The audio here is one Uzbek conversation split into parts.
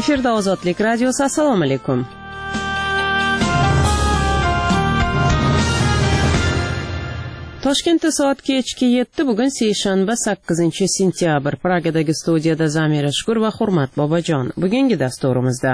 Efirda Ozodlik radiosi. Assalomu alaykum. Toshkentda soat kechki 7, bugun seshanba 8-sentyabr. Pragadagi studiyada Zamira Shukur va Hurmat Bobojon. Bugungi dasturimizda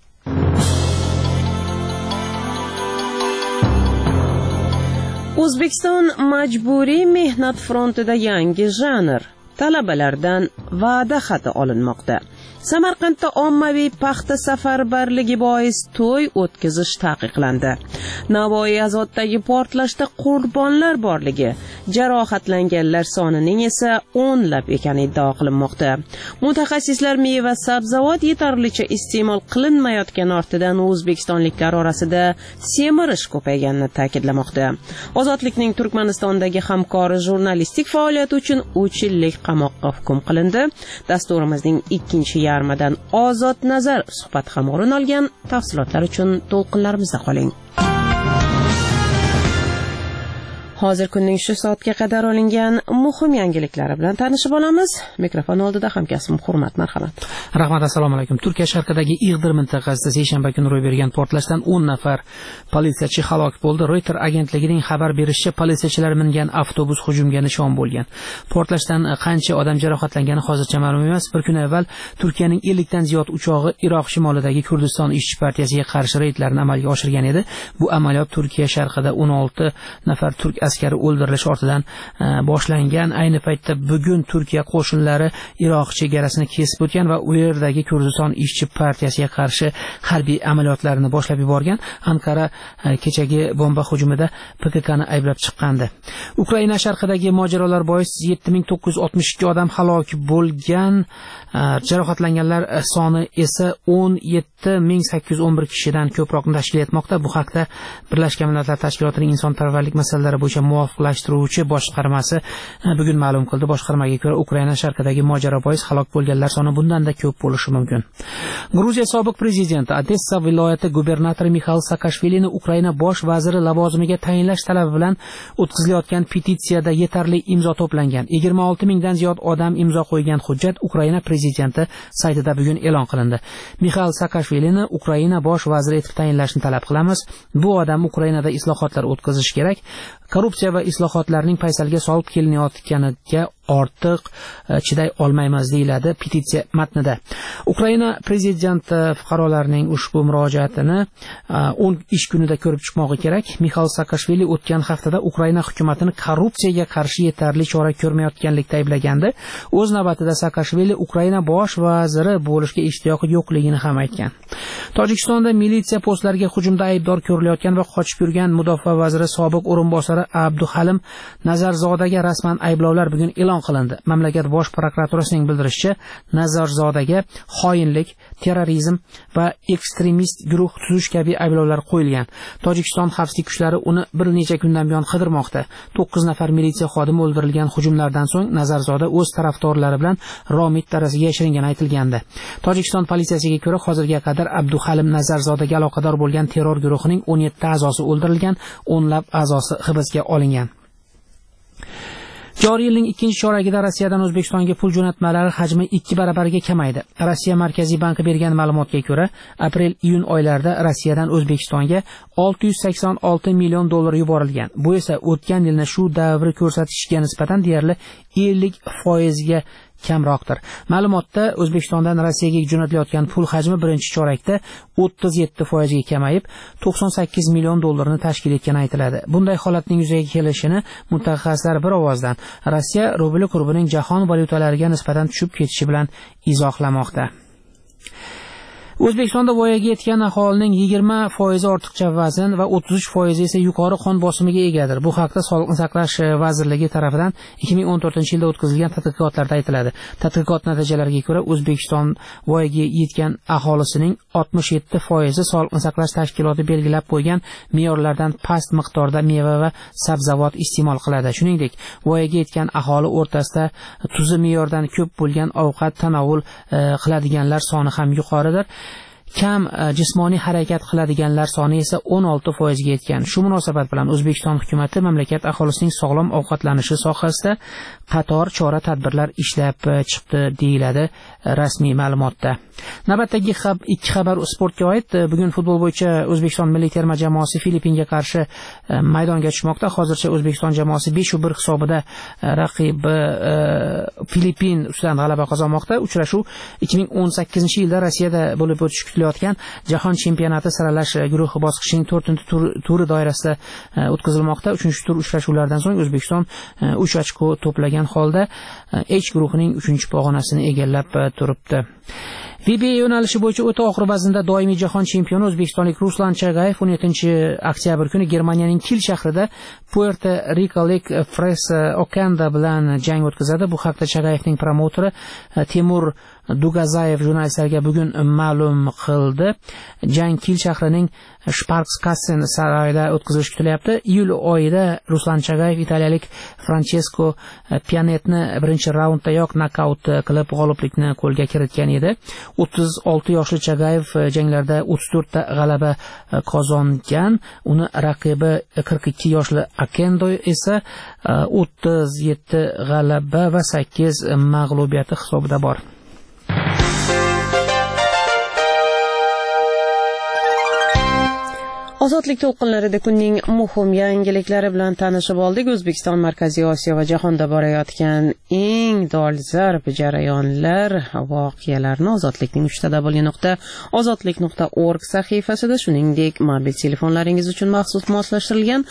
O'zbekiston majburiy mehnat frontida yangi janr. Talabalardan va'da xati olinmoqda. Samarqandda ommaviy paxta safarbarligi bois to'y o'tkazish taqiqlandi. Navoiy Azoddagi portlashda qurbonlar borligi, jarohatlanganlar sonining esa 10lab ekani iddao qilinmoqda. Mutaxassislar meva sabzavot yetarlicha iste'mol qilinmayotgani ortidan o'zbekistonliklar orasida semirish ko'payganini ta'kidlamoqda. Ozodlikning Turkmanistondagi hamkori jurnalistik faoliyati uchun 3 yillik qamoqqa hukm qilindi. Dasturimizning ikkinchi yarmidan Ozod Nazar suhbat ham o'rin olgan. Tafsilotlar uchun to'lqinlarimizda qoling. Hozir kunning shu soatga qadar olingan muhim yangiliklari bilan tanishib olamiz. Mikrofon oldida hamkasbim Hurmat, marhamat. Rahmat, assalomu alaykum. Turkiya sharqidagi Ig'dir mintaqasida seshanba kuni ro'y bergan portlashdan 10 nafar politsiyachi halok bo'ldi. Reuters agentligining xabar berishicha, politsiyachilar mingan avtobus hujumga nishon bo'lgan. Portlashdan qancha odam jarohatlangani hozircha ma'lum emas. Bir kun avval Turkiyaning 50 dan ziyod uchog'i Iroq shimolidagi Kurdiston ishchi partiyasiga qarshi reydlarni amalga oshirgan edi. Bu amaliyot Turkiya sharqida 16 nafar turk askari o'ldirilishi ortidan boshlangan. Ayni paytda bugun Turkiya qo'shinlari Iroq chegarasini kesib o'tgan va u yerdagi Kurdiston ishchi partiyasiga qarshi harbiy amaliyotlarni boshlab yuborgan. Ankara kechagi bomba hujumida PKKni ayblab chiqqandi. Ukraina sharqidagi mojarolar bois 7962 odam halok bo'lgan, jarohatlanganlar soni esa 17811 kishidan ko'proqni tashkil etmoqda. Bu haqda Birlashgan Millatlar Tashkilotining insonparvarlik masalalari bo'yicha muvofiqlashtiruvchi boshqarmasi bugun ma'lum qildi. Boshqarmaga ko'ra, Ukraina sharqidagi mojaro bois halok bo'lganlar soni bundan-da ko'p bo'lishi mumkin. Gruziya sobiq prezidenti Odessa viloyati gubernatori Mixail Saakashvilini Ukraina bosh vaziri lavozimiga tayinlash talabi bilan o'tkazilayotgan petitsiyada yetarli imzo to'plangan. 26 mingdan ziyod odam imzo qo'ygan hujjat Ukraina prezidenti saytida bugun e'lon qilindi. Mixail Saakashvilini Ukraina bosh vaziri etib tayinlashni talab qilamiz. Bu odam Ukrainada islohotlar o'tkazish kerak. Korrupsiya va islohotlarning paysalga solib kelinayotganiga ortiq chiday olmaymiz, deyiladi petitsiya matnida. Ukraina prezidenti fuqarolarning ushbu murojaatini 10 ish kunida ko'rib chiqmoqi kerak. Mixail Saakashvili o'tgan haftada Ukraina hukumatini korrupsiyaga qarshi yetarli chora ko'rmayotganlikda ayblagandi. O'z navbatida Saakashvili Ukraina bosh vaziri bo'lishga ishtiyoqi yo'qligini ham aytgan. Tojikistonda militsiya postlariga hujumda aybdor ko'rilayotgan va qochib yurgan mudofaa vaziri sobiq o'rinbosari Abduhalim Nazarzodaga rasman ayblovlar bugun e'lon qilindi. Mamlakat bosh prokuraturasining bildirishicha, Nazarzodaga xoinlik, terrorizm va ekstremist guruh tuzish kabi ayblovlar qo'yilgan. Tojikiston xavfsizlik kuchlari uni bir necha kundan buyon qidirmoqda. 9 nafar militsiya xodimi o'ldirilgan hujumlardan so'ng Nazarzoda o'z tarafdorlari bilan Romit darasiga yashiringani aytilgandi. Tojikiston politsiyasiga ko'ra, hozirga qadar Abduhalim Nazarzodaga aloqador bo'lgan terror guruhining 17 a'zosi o'ldirilgan, 10lab a'zosi hibsga olingan. Joriy yilning ikkinchi choragida Rossiyadan O'zbekistonga pul jo'natmalari hajmi 2 barabarga kamaydi. Rossiya Markaziy banki bergan ma'lumotga ko'ra, aprel-iyun oylarida Rossiyadan O'zbekistonga 686 million dollar yuborilgan. Bu esa o'tgan yilni shu davri ko'rsatishiga nisbatan deyarli 50% ga kamroqdir. Ma'lumotda O'zbekistondan Rossiyaga jo'natilayotgan pul hajmi birinchi chorakda 37% ga kamayib, 98 million dollarni tashkil etgani aytiladi. Bunday holatning yuzaga kelishini mutaxassislar bir ovozdan Rossiya rubli kursining jahon valyutalariga nisbatan tushib ketishi bilan izohlamoqda. O'zbekistonda voyaga yetgan aholining 20% ortiqcha vazn va 33% esa yuqori qon bosimiga egadir. Bu haqda Sog'liqni saqlash vazirligi tomonidan 2014-yilda o'tkazilgan tadqiqotlarda aytiladi. Tadqiqot natijalariga ko'ra, O'zbekiston voyaga yetgan aholisining 67% Sog'liqni saqlash tashkiloti belgilab qo'ygan me'yorlardan past miqdorda meva va sabzavot iste'mol qiladi. Shuningdek, voyaga yetgan aholi o'rtasida tuzi me'yordan ko'p bo'lgan ovqat tanovul qiladiganlar soni ham yuqoridir. kam jismoniy harakat qiladiganlar soni esa 16% ga yetgan. Shu munosabat bilan O'zbekiston hukumatı mamlakat aholisining sog'lom ovqatlanishi sohasida qator chora-tadbirlar ishlab chiqdi deyiladi rasmiy ma'lumotda. Navbatdagi ikki xabar sportga oid. Bugun futbol bo'yicha O'zbekiston milliy terma jamoasi Filippinga qarshi maydonga tushmoqda. Hozircha O'zbekiston jamoasi 5-1 hisobida raqibi Filippin ustidan g'alaba qozonmoqda. Uchrashuv 2018-yilda Rossiyada bo'lib o'tishi kutilayotgan Jahon chempionati saralash guruhi bosqichining 4-turi doirasida o'tkazilmoqda. 3-tur uchrashuvlardan so'ng O'zbekiston 3 ochko to'plagan holda H guruhining 3-pog'onasini egallab turibdi. VBA yo'nalishi bo'yicha o'ta og'ir vaznda doimiy jahon chempioni o'zbekistonlik Ruslan Chagayev 17-oktyabr kuni Germaniyaning Kil shahrida Puerto Rikolik Fres Okanda bilan jang o'tkazadi. Bu haqda Chagayevning promoutori Temur Dugazayev jurnalistlarga bugun ma'lum qildi. Jang Kil shahrining Sparkskassen saroyida o'tkazilishi kutilyapti. Iyul oyida Ruslan Chagayev italiyalik Francesco Pianetni birinchi raunddayoq nokaut qilib g'oliblikni qo'lga kiritgan edi. 36 yoshli Chagayev janglarda 34 ta g'alaba qozongan. Uni raqibi 42 yoshli Akendo esa 37 g'alaba va 8 mag'lubiyati hisobida bor. Ozodlik to'lqinlarida kunning muhim yangiliklari bilan tanishib oldik. O'zbekiston Markaziy Osiyo va jahonda borayotgan eng dolzarb jarayonlar, voqealarni Ozodlikning 3w.ozodlik.org sahifasida, shuningdek mobil telefonlaringiz uchun maxsus moslashtirilgan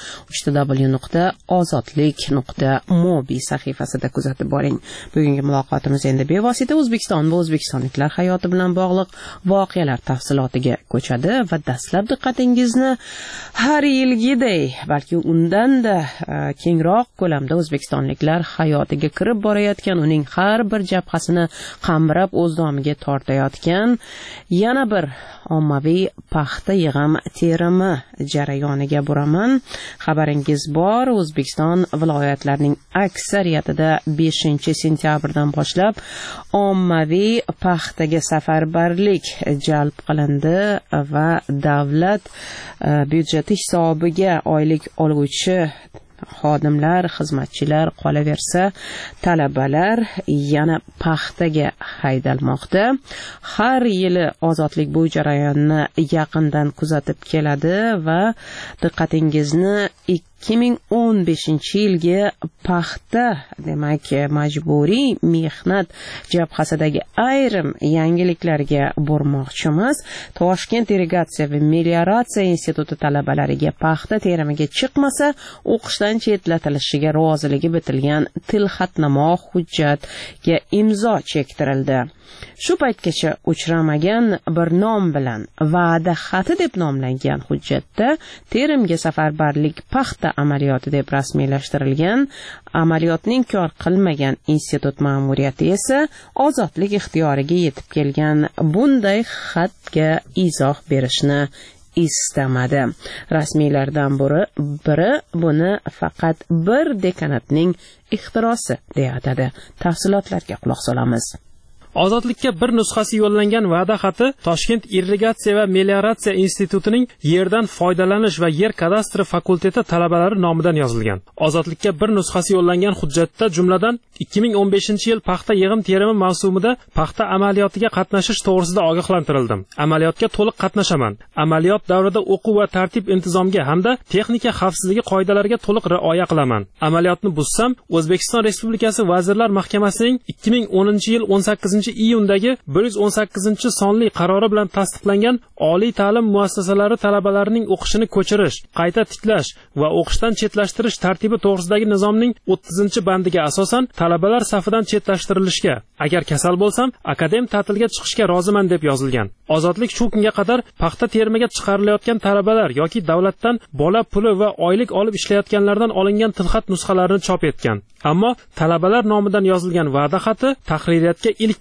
3w.ozodlik.mobi sahifasida kuzatib boring. Bugungi muloqotimiz endi bevosita O'zbekiston va o'zbekistonliklar hayoti bilan bog'liq voqealar tafsilotiga ko'chadi va dastlab diqqatingizni har yilgiday, balki undan-da kengroq ko'lamda o'zbekistonliklar hayotiga kirib borayotgan, uning har bir jabhasini qamrab o'z domiga tortayotgan yana bir ommaviy paxta yig'im terimi jarayoniga buraman. Xabaringiz bor, O'zbekiston viloyatlarining aksariyatida 5-sentyabrdan boshlab ommaviy paxtaga safarbarlik jalb qilindi va davlat byudjeti hisobiga oylik oluvchi xodimlar, xizmatchilar, qolaversa talabalar yana paxtaga haydalmoqda. Har yili Ozodlik bu jarayonni yaqindan kuzatib keladi va diqqatingizni 2015-yilgi paxta, demak majburiy mehnat jabhasidagi ayrim yangiliklarga bormoqchimiz. Toshkent irrigatsiya va melioratsiya instituti talabalariga paxta terimiga chiqmasa o'qishdan chetlatilishiga roziligi bitilgan tilxatnoma hujjatga imzo chektirildi. Shu paytgacha uchramagan bir nom bilan va'da xati deb nomlangan hujjatda terimga safarbarlik paxta amaliyoti deb rasmiylashtirilgan. Amaliyotni inkor qilmagan institut ma'muriyati esa ozodlik ixtiyoriga yetib kelgan bunday xatga izoh berishni istamadi. Rasmiylardan biri buni faqat bir dekanatning ixtirosi deya atadi. Tafsilotlarga quloq solamiz. Ozodlikka bir nusxasi yo'llangan va'da xati Toshkent irrigatsiya va melioratsiya institutining yerdan foydalanish va yer kadastri fakulteti talabalari nomidan yozilgan. Ozodlikka bir nusxasi yo'llangan hujjatda jumladan 2015-yil paxta yig'im terimi mavsumida paxta amaliyotiga qatnashish to'g'risida ogohlantirildim. Amaliyotga to'liq qatnashaman. Amaliyot davrida o'quv va tartib intizomga hamda texnika xavfsizligi qoidalariga to'liq rioya qilaman. Amaliyotni buzsam, O'zbekiston Respublikasi Vazirlar Mahkamasining 2010-yil 18-iyundagi 118-sonli qarori bilan tasdiqlangan oliy ta'lim muassasalari talabalarining o'qishini ko'chirish, qayta tiklash va o'qishdan chetlashtirish tartibi to'g'risidagi nizomning 30-bandiga asosan talabalar safidan chetlashtirilishga, agar kasal bo'lsam, akadem ta'tilga chiqishga roziman deb yozilgan. Ozodlik shu kunga qadar paxta terimiga chiqarilayotgan talabalar yoki davlatdan bola puli va oylik olib ishlayotganlardan olingan tilxat nusxalarini chop etgan. Ammo talabalar nomidan yozilgan va'da xati tahririyatga ilk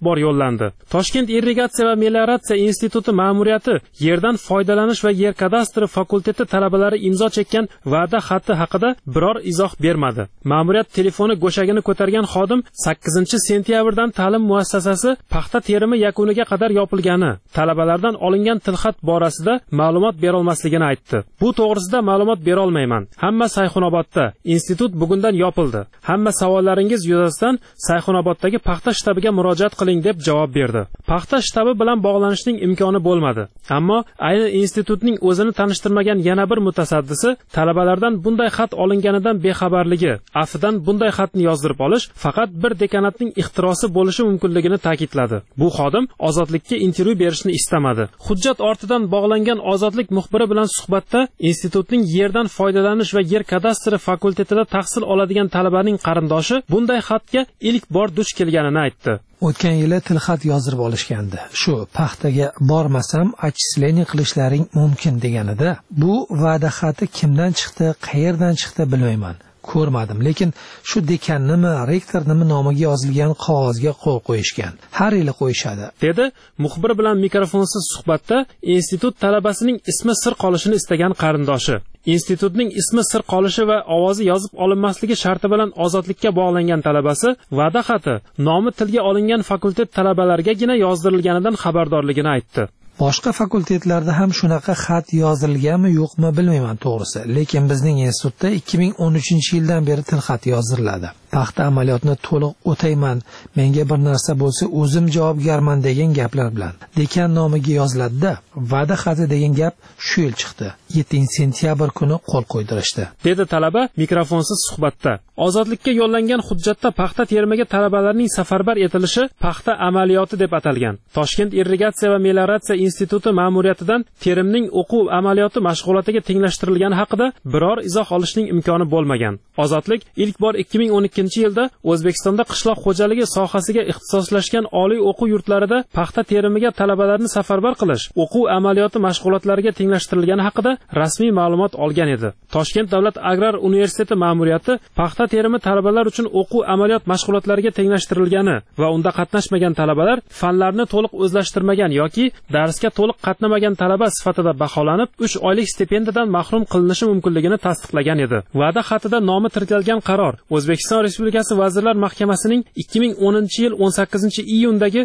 bor yo'llandi. Toshkent irrigatsiya va melioratsiya instituti ma'muriyati yerdan foydalanish va yer kadastri fakulteti talabalari imzo chekkan va'da xati haqida biror izoh bermadi. Ma'muriyat telefoni go'shagini ko'targan xodim 8-sentyabrdan ta'lim muassasasi paxta terimi yakuniga qadar yopilgani, talabalardan olingan tilxat borasida ma'lumot bera olmasligini aytdi. Bu to'g'risida ma'lumot bera olmayman. Hamma Sayxunobodda, institut bugundan yopildi. Hamma savollaringiz yuzasidan Sayxunoboddagi paxta shtabiga murojaat qiling deb javob berdi. Paxta shtabi bilan bog'lanishning imkoni bo'lmadi. Ammo ayni institutning o'zini tanishtirmagan yana bir mutasaddisi talabalardan bunday xat olinganidan bexabarligi, afidan bunday xatni yozdirib olish faqat bir dekanatning ixtirosi bo'lishi mumkinligini ta'kidladi. Bu xodim Ozodlikka intervyu berishni istamadi. Hujjat ortidan bog'langan Ozodlik muxbiri bilan suhbatda institutning yerdan foydalanish va yer kadastri fakultetida tahsil oladigan talabaning qarindoshi bunday xatga ilk bor duch kelganini aytdi. O'tgan yili tilxat yozdirib olishgandi. Shu paxtaga bormasam отчисление qilishlaring mumkin deganida. Bu va'da xati kimdan chiqdi, qayerdan chiqdi bilmayman. Ko'rmadim, lekin shu dekannimi, rektornimi nomiga yozilgan qog'ozga qo'l qo'yishgan. Har yili qo'yishadi, dedi muxbir bilan mikrofonsiz suhbatda institut talabasining ismi sir qolishini istagan qarindoshi. Institutning ismi sir qolishi va ovozi yozib olinmasligi sharti bilan ozodlikka bog'langan talabasi va'da xati nomi tilga olingan fakultet talabalarigagina yozdirilganidan xabardorligini aytdi. Boshqa fakultetlarda ham shunaqa xat yozilganmi yo'qmi bilmayman to'g'risi, lekin bizning institutda 2013-yildan beri tilxat yozdiriladi. Paxta amaliyotini to'liq o'tayman, menga bir narsa bo'lsa o'zim javobgarman degan gaplar bilan dekan nomiga yoziladi-da, va'da xati degan gap shu yil chiqdi. 7-sentyabr kuni qo'l qo'ydirishdi, dedi talaba mikrofonsiz suhbatda. Ozodlikka yo'llangan hujjatda paxta terimiga talabalarning safarbar etilishi paxta amaliyoti deb atalgan. Toshkent irrigatsiya va melioratsiya instituti ma'muriyatidan terimning o'quv amaliyoti mashg'ulotiga tenglashtirilgani haqida biror izoh olishning imkoni bo'lmagan. Ozodlik ilk bor 2012-yilda O'zbekistonda qishloq xo'jaligi sohasiga ixtisoslashgan oliy o'quv yurtlarida paxta terimiga talabalarni safarbar qilish, o'quv amaliyoti mashg'ulotlariga tenglashtirilgani haqida rasmiy ma'lumot olgan edi. Toshkent davlat agrar universiteti ma'muriyati paxta terimi talabalar uchun o'quv amaliyot mashg'ulotlariga tenglashtirilgani va unda qatnashmagan talabalar fanlarni to'liq o'zlashtirmagan yoki darsga to'liq qatnamagan talaba sifatida baholanib 3 oylik stipendiyadan mahrum qilinishi mumkinligini tasdiqlagan edi. Va'da xatida nomi kiritilgan qaror O'zbekiston Respublikasi Vazirlar Mahkamasining 2010-yil 18-iyundagi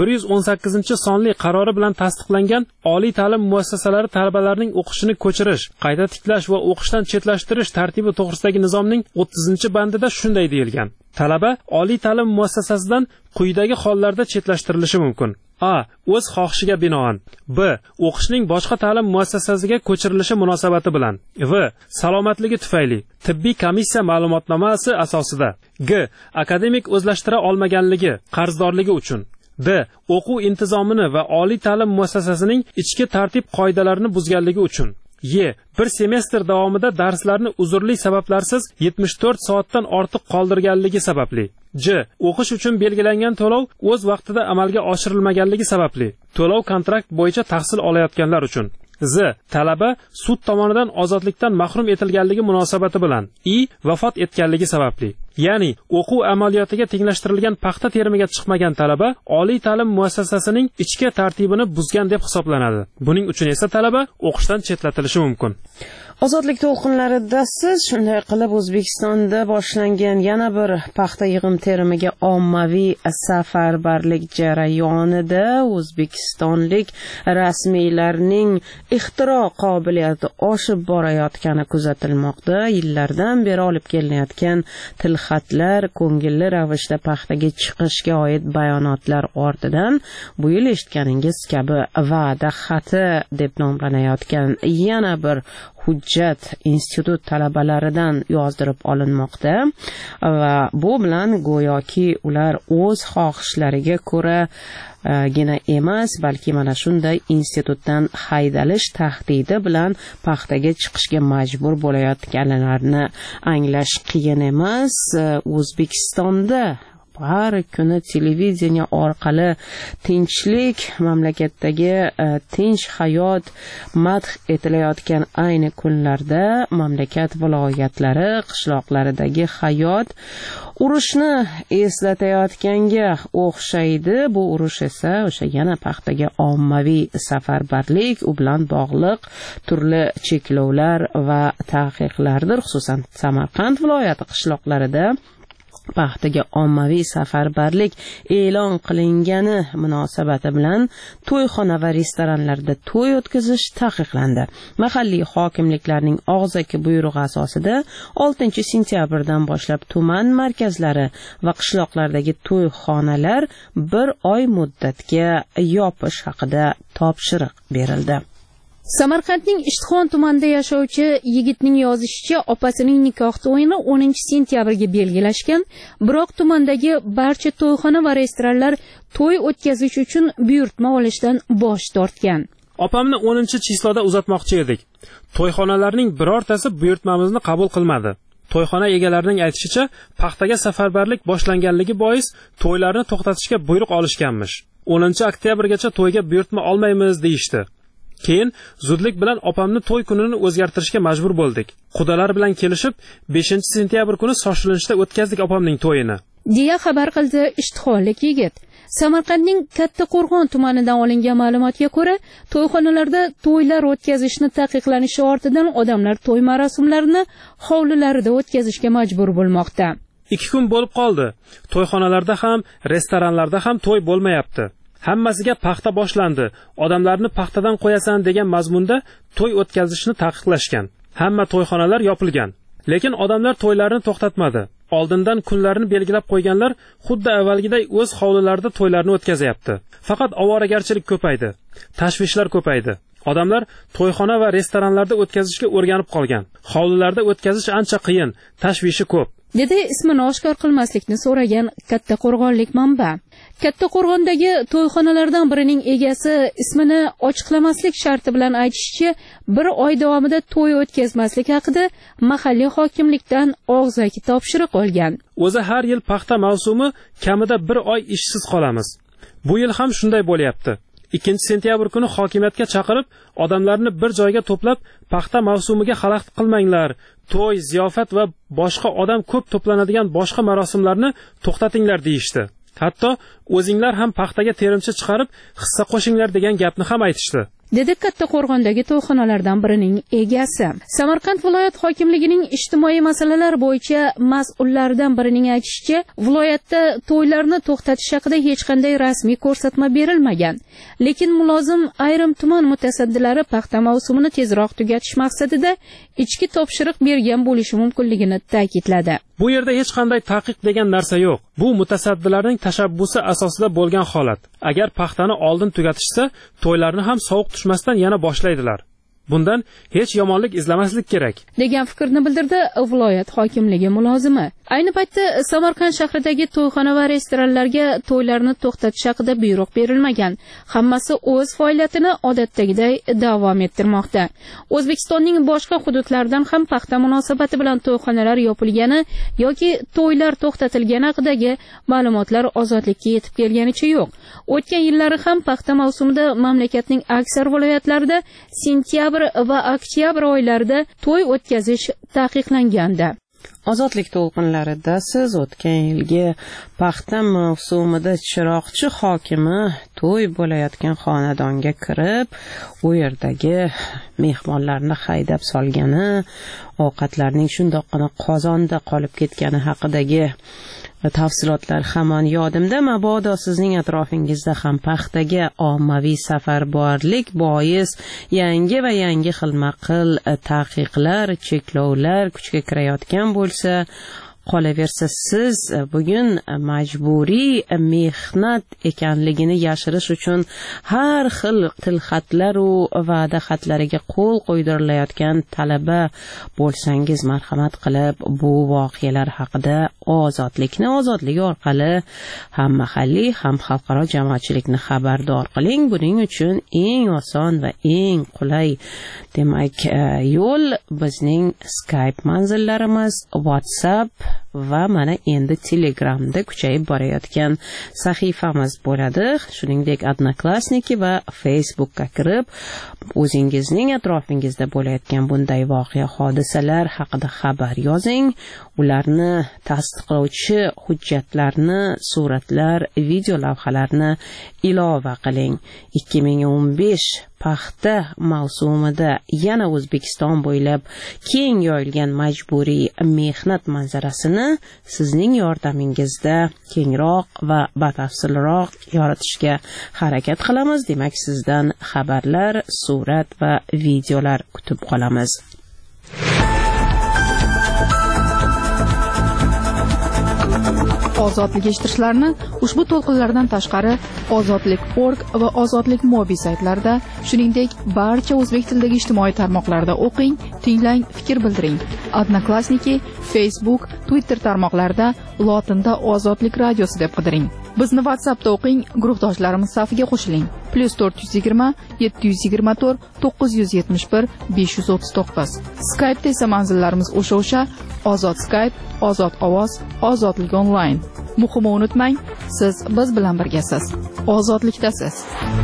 118-sonli qarori bilan tasdiqlangan oliy ta'lim muassasalari talabalarning o'qishini ko'chirish, qayta tiklash va o'qishdan chetlashtirish tartibi to'g'risidagi nizomning 30-bandida shunday deyilgan. Talaba oliy ta'lim muassasasidan quyidagi hollarda chetlashtirilishi mumkin. A. O'z xohishiga binoan. B. O'qishning boshqa ta'lim muassasasiga ko'chirilishi munosabati bilan. V. Salomatligi tufayli. Tibbiy komissiya ma'lumotnomasi asosida. G. Akademik o'zlashtira olmaganligi, qarzdorligi uchun. D. O'quv intizomini va oliy ta'lim muassasasining ichki tartib qoidalarini buzganligi uchun. Y. Bir semestr davomida darslarni uzrli sabablarsiz 74 soatdan ortiq qoldirganligi sababli. J. O'qish uchun belgilangan to'lov o'z vaqtida amalga oshirilmaganligi sababli. To'lov kontrakt bo'yicha tahsil olayotganlar uchun. Z. Talaba sud tomonidan ozodlikdan mahrum etilganligi munosabati bilan. I. Vafot etganligi sababli. Ya'ni o'quv amaliyotiga tenglashtirilgan paxta terimiga chiqmagan talaba oliy ta'lim muassasasining ichki tartibini buzgan deb hisoblanadi. Buning uchun esa talaba o'qishdan chetlatilishi mumkin. Ozodlik to'lqinlarida siz shunday qilib O'zbekistonda boshlangan yana bir paxta yig'im terimiga ommaviy safarbarlik jarayonida o'zbekistonlik rasmiylarning ixtiro qobiliyati oshib borayotgani kuzatilmoqda. Yillardan beri olib kelinayotgan tilxatlar, ko'ngilli ravishda paxtaga chiqishga oid bayonotlar ortidan bu yil eshitganingiz kabi va'da xati deb nomlanayotgan yana bir hujjat institut talabalaridan yozdirib olinmoqda va bu bilan go'yoki ular o'z xohishlariga ko'ra gina emas, balki mana shunday institutdan haydalish tahdidi bilan paxtaga chiqishga majbur bo'layotganlarini anglash qiyin emas. O'zbekistonda har kuni televideniya orqali tinchlik, mamlakatdagi tinch hayot madh etilayotgan ayni kunlarda mamlakat viloyatlari, qishloqlaridagi hayot urushni eslatayotganga o'xshaydi. Bu urush esa o'sha yana paxtaga ommaviy safarbarlik, u bilan bog'liq turli cheklovlar va taqiqlardir. Xususan Samarqand viloyati qishloqlarida paxtaga ommaviy safarbarlik e'lon qilingani munosabati bilan to'yxona va restoranlarda to'y o'tkazish taqiqlandi. Mahalliy hokimliklarning og'zaki buyrug'i asosida 6 sentyabrdan boshlab tuman markazlari va qishloqlardagi to'yxonalar 1 oy muddatga yopish haqida topshiriq berildi. Samarqandning Ishtixon tumanida yashovchi yigitning yozishicha, opasining nikoh to'yini 10 sentyabrga belgilashgan, biroq tumandagi barcha to'yxona va restoranlar to'y o'tkazish uchun buyurtma olishdan bosh tortgan. Opamni 10-chisloda uzatmoqchi edik. To'yxonalarning birortasi buyurtmamizni qabul qilmadi. To'yxona egalarining aytishicha, paxtaga safarbarlik boshlanganligi bois to'ylarni to'xtatishga buyruq olishganmish. 10-oktyabrgacha to'yga buyurtma olmaymiz deyishdi. Keyin zudlik bilan opamni to'y kunini o'zgartirishga majbur bo'ldik. Qudalar bilan kelishib 5-sentyabr kuni shoshilinchda o'tkazdik opamning to'yini, deya xabar qildi ishtixonlik yigit. Samarqandning Kattaqo'rg'on tumanidan olingan ma'lumotga ko'ra, to'yxonalarda to'ylar o'tkazishni taqiqlanishi ortidan odamlar to'y marosimlarini hovlilarida o'tkazishga majbur bo'lmoqda. 2 kun bo'lib qoldi. To'yxonalarda ham, restoranlarda ham to'y bo'lmayapti. Hammasiga paxta boshlandi. Odamlarni paxtadan qo'yasan degan mazmunda to'y o'tkazishni taqiqlashgan. Hamma to'yxonalar yopilgan. Lekin odamlar to'ylarni to'xtatmadi. Oldindan kunlarini belgilab qo'yganlar xuddi avvalgiday o'z hovlilarida to'ylarni o'tkazayapti. Faqat ovoragarchilik ko'paydi. Tashvishlar ko'paydi. Odamlar to'yxona va restoranlarda o'tkazishga o'rganib qolgan. Hovlilarda o'tkazish ancha qiyin, tashvishi ko'p, dedi ismini oshkor qilmaslikni so'ragan Kattaqo'rg'onlik manba. Kattaqo'rg'ondagi to'yxonalardan birining egasi ismini ochiqlamaslik sharti bilan aytishicha, 1 oy davomida to'y o'tkazmaslik haqida mahalliy hokimlikdan og'zaki topshiriq olgan. O'zi har yil paxta mavsumi kamida 1 oy ishsiz qolamiz. Bu yil ham shunday bo'lyapti. 2-sentyabr kuni hokimiyatga chaqirib, odamlarni bir joyga to'plab, paxta mavsumiga xalaqit qilmanglar, to'y, ziyofat va boshqa odam ko'p to'planadigan boshqa marosimlarni to'xtatinglar deyishdi. Hatto o'zinglar ham paxtaga terimchi chiqarib, hissa qo'shinglar degan gapni ham aytishdi, dedi Kattaqo'rg'ondagi to'yxonalardan birining egasi. Samarqand viloyat hokimligining ijtimoiy masalalar bo'yicha mas'ullaridan birining aytishicha, viloyatda to'ylarni to'xtatish haqida hech qanday rasmiy ko'rsatma berilmagan. Lekin mulozim ayrim tuman mutasaddilari paxta mavsumini tezroq tugatish maqsadida ichki topshiriq bergan bo'lishi mumkinligini ta'kidladi. Bu yerda hech qanday taqiq degan narsa yo'q. Bu mutasaddilarning tashabbusi asosida bo'lgan holat. Agar paxtani oldin tugatishsa, to'ylarni ham sovuq tushmasdan yana boshlaydilar. Bundan hech yomonlik izlamaslik kerak, degan fikrni bildirdi viloyat hokimligi mulozimi. Ayni paytda Samarqand shahridagi to'yxona va restoranlarga to'ylarni to'xtatish haqida buyruq berilmagan. Hammasi o'z faoliyatini odatdagiday davom ettirmoqda. O'zbekistonning boshqa hududlaridan ham paxta munosabati bilan to'yxonalar yopilgani yoki to'ylar to'xtatilgani haqidagi ma'lumotlar ozodlikka yetib kelganicha yo'q. O'tgan yillari ham paxta mavsumida mamlakatning aksar viloyatlarida sentyabr va oktyabr oylarida to'y o'tkazish taqiqlangandi. Ozodlik to'lqinlarida siz o'tgan yilgi paxta mavsumida Chiroqchi hokimi to'y bo'layotgan xonadonga kirib, u yerdagi mehmonlarni haydab solgani, ovqatlarning shundoqqina qozonda qolib ketgani haqidagi tafsilotlar hamon yodimda. Mabodo sizning atrofingizda ham paxtaga ommaviy safarborlik bois yangi va yangi xilma-xil taqiqlar, cheklovlar kuchga kirayotgan bo'lsa, qolaversa siz bugun majburiy mehnat ekanligini yashirish uchun har xil tilxatlar va va'da xatlariga qo'l qo'ydirilayotgan talaba bo'lsangiz, marhamat qilib bu voqealar haqida ozodlik orqali ham mahalliy ham xalqaro jamoatchilikni xabardor qiling. Buning uchun eng oson va eng qulay demak yo'l bizning Skype manzillarimiz, WhatsApp va mana endi Telegramda kuchayib borayotgan sahifamiz bo'ladi. Shuningdek, Odnoklassniki va Facebookka kirib, o'zingizning atrofingizda bo'layotgan bunday voqea hodisalar haqida xabar yozing. Ularni tasdiqlovchi hujjatlarni, suratlar, video lavhalarni ilova qiling. 2015 paxta mavsumida yana O'zbekiston bo'ylab keng yoyilgan majburiy mehnat manzarasini sizning yordamingizda kengroq va batafsilroq yoritishga harakat qilamiz. Demak, sizdan xabarlar, surat va videolar kutib qolamiz. Ozodlik eshittirishlarni ushbu to'lqinlardan tashqari ozodlik.org va ozodlik.mobi saytlarida, shuningdek barcha o'zbek tilidagi ijtimoiy tarmoqlarda o'qing, tinglang, fikr bildiring. Odnoklassniki, Facebook, Twitter tarmoqlarida lotinda Ozodlik radiosi deb qidiring. Bizni WhatsAppda o'qing, guruhdoshlarimiz safiga qo'shiling. +420 724 971 539. Skype'da esa manzillarimiz o'sha Ozod Skype, Ozod ovoz, Ozodlik onlayn. Muhimi unutmang, siz biz bilan birgasiz. Ozodlikdasiz.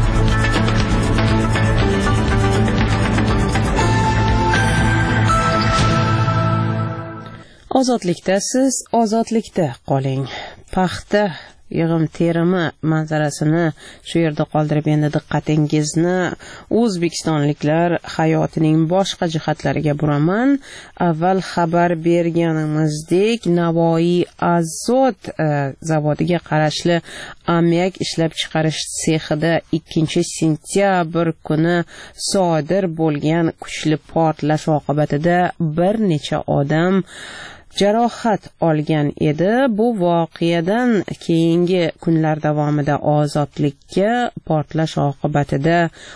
Ozodlikdasiz, ozodlikda qoling. Paxta yig'im-terimi manzarasini shu yerda qoldirib, endi diqqatingizni o'zbekistonliklar hayotining boshqa jihatlariga buraman. Avval xabar berganimizdek, Navoiy azot zavodiga qarashli ammiak ishlab chiqarish sexida 2 sentyabr kuni sodir bo'lgan kuchli portlash oqibatida bir necha odam jarohat olgan edi. Bu voqeadan keyingi kunlar davomida Ozodlikka portlash oqibatida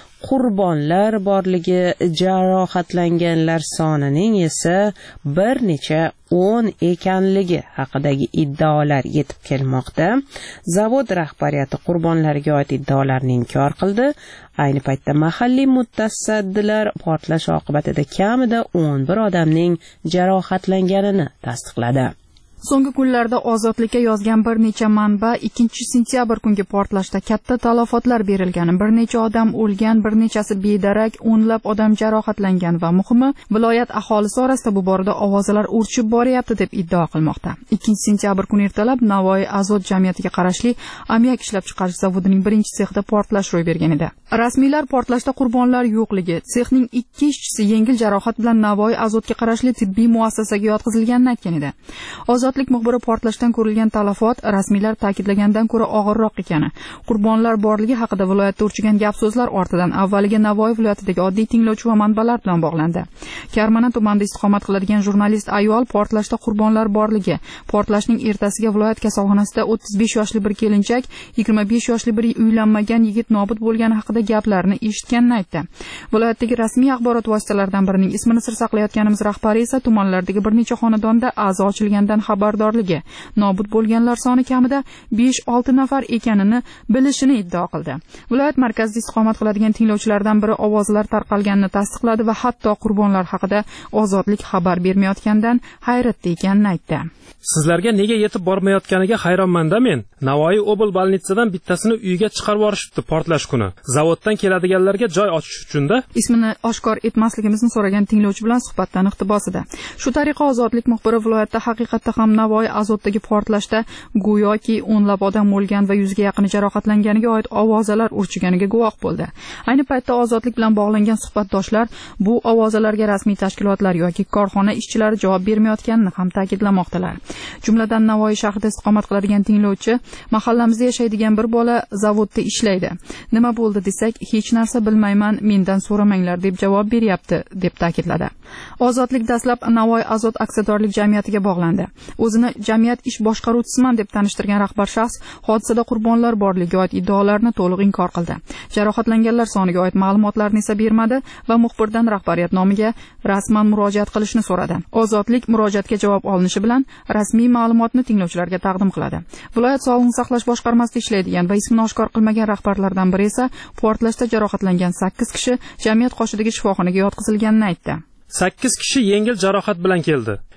qurbonlar borligi, jarohatlanganlar sonining esa bir necha 10 ekanligi haqidagi iddaolar yetib kelmoqda. Zavod rahbariyati qurbonlarga oid iddaolarni inkor qildi. Ayni paytda mahalliy mutasaddilar portlash oqibatida kamida 11 odamning jarohatlanganini tasdiqladi. So'nggi kunlarda Ozodlikka yozgan bir necha manba 2 sentyabr kungi portlashda katta talafotlar berilgani, bir necha odam o'lgan, bir nechasi bedarak, o'nlab odam jarohatlangan va muhimi, viloyat aholisi orasida bu borada ovozalar urchib boryapti deb iddao qilmoqda. 2 sentyabr kuni ertalab Navoiy azot jamiyatiga qarashli ammiak ishlab chiqarish zavodining birinchi sexida portlash ro'y bergan edi. Rasmiylar portlashda qurbonlar yo'qligi, sexning 2 ishchisi yengil jarohat bilan Navoiy azotga qarashli tibbiy muassasaga yotqizilganini aytgan edi. Ozodlik muxbiri portlashdan ko'rilgan talafot rasmiylar ta'kidlagandan ko'ra og'irroq ekani, qurbonlar borligi haqida viloyatda urchigan gap-so'zlar ortidan avvaliga Navoiy viloyatidagi oddiy tinglovchi va manbalar bilan bog'landi. Karmana tumanida istiqomat qiladigan jurnalist ayol portlashda qurbonlar borligi, portlashning ertasiga viloyat kasalxonasida 35 yoshli bir kelinchak, 25 yoshli bir uylanmagan yigit nobud bo'lgani haqida gaplarni eshitganini aytdi. Viloyatdagi rasmiy axborot vositalaridan birining ismini sir saqlayotganimiz rahbari esa tumanlardagi bir necha xonadonda a'zo ochilgandan xabardorligi, nobud bo'lganlar soni kamida 5-6 nafar ekanini bilishini iddao qildi. Viloyat markazida istiqomat qiladigan tinglovchilardan biri ovozlar tarqalganini tasdiqladi va hatto qurbonlar haqida Ozodlik xabar bermayotgandan hayratda ekanini aytdi. Sizlarga nega yetib bormayotganiga hayronman-da men. Navoiy obl bolnitsadan bittasini uyga chiqarib yuborishibdi portlash kuni. Zavoddan keladiganlarga joy ochish uchun-da. Ismini oshkor etmasligimizni so'ragan tinglovchi bilan suhbatdan iqtibosida. Shu tariqa Ozodlik muxbiri viloyatda haqiqatda ham Navoiy azotdagi portlashda go'yoki o'nlab odam o'lgan va 100 ga yaqin jarohatlanganiga oid ovozalar urchiganiga guvoh bo'ldi. Ayni paytda Ozodlik bilan bog'langan suhbatdoshlar bu ovozalarga rasmiy tashkilotlar yoki korxona ishchilari javob bermayotganini ham ta'kidlamoqdalar. Jumladan Navoiy shahrida istiqomat qiladigan tinglovchi, mahallamizda yashaydigan bir bola zavodda ishlaydi. Nima bo'ldi desak, hech narsa bilmayman, mendan so'ramanglar deb javob beryapti, deb ta'kidladi. Ozodlik dastlab Navoiy azot aksiyadorlik jamiyatiga bog'landi. O'zini jamiyat ish boshqaruvchisiman deb tanishtirgan rahbar shaxs hodisada qurbonlar borligiga oid iddaolarni to'liq inkor qildi. Jarohatlanganlar soniga oid ma'lumotlarni esa bermadi va muxbirdan rahbariyat nomiga rasman murojaat qilishni so'radi. Ozodlik murojaatga javob olinishi bilan rasmiy ma'lumotni tinglovchilarga taqdim qiladi. Viloyat sog'liqni saqlash boshqarmasida ishlaydigan va ismini oshkor qilmagan rahbarlardan biri esa portlashda jarohatlangan 8 kishi jamiyat qoshidagi shifoxonaga yotqizilganini aytdi. 8 kishi yengil jarohat bilan keldi.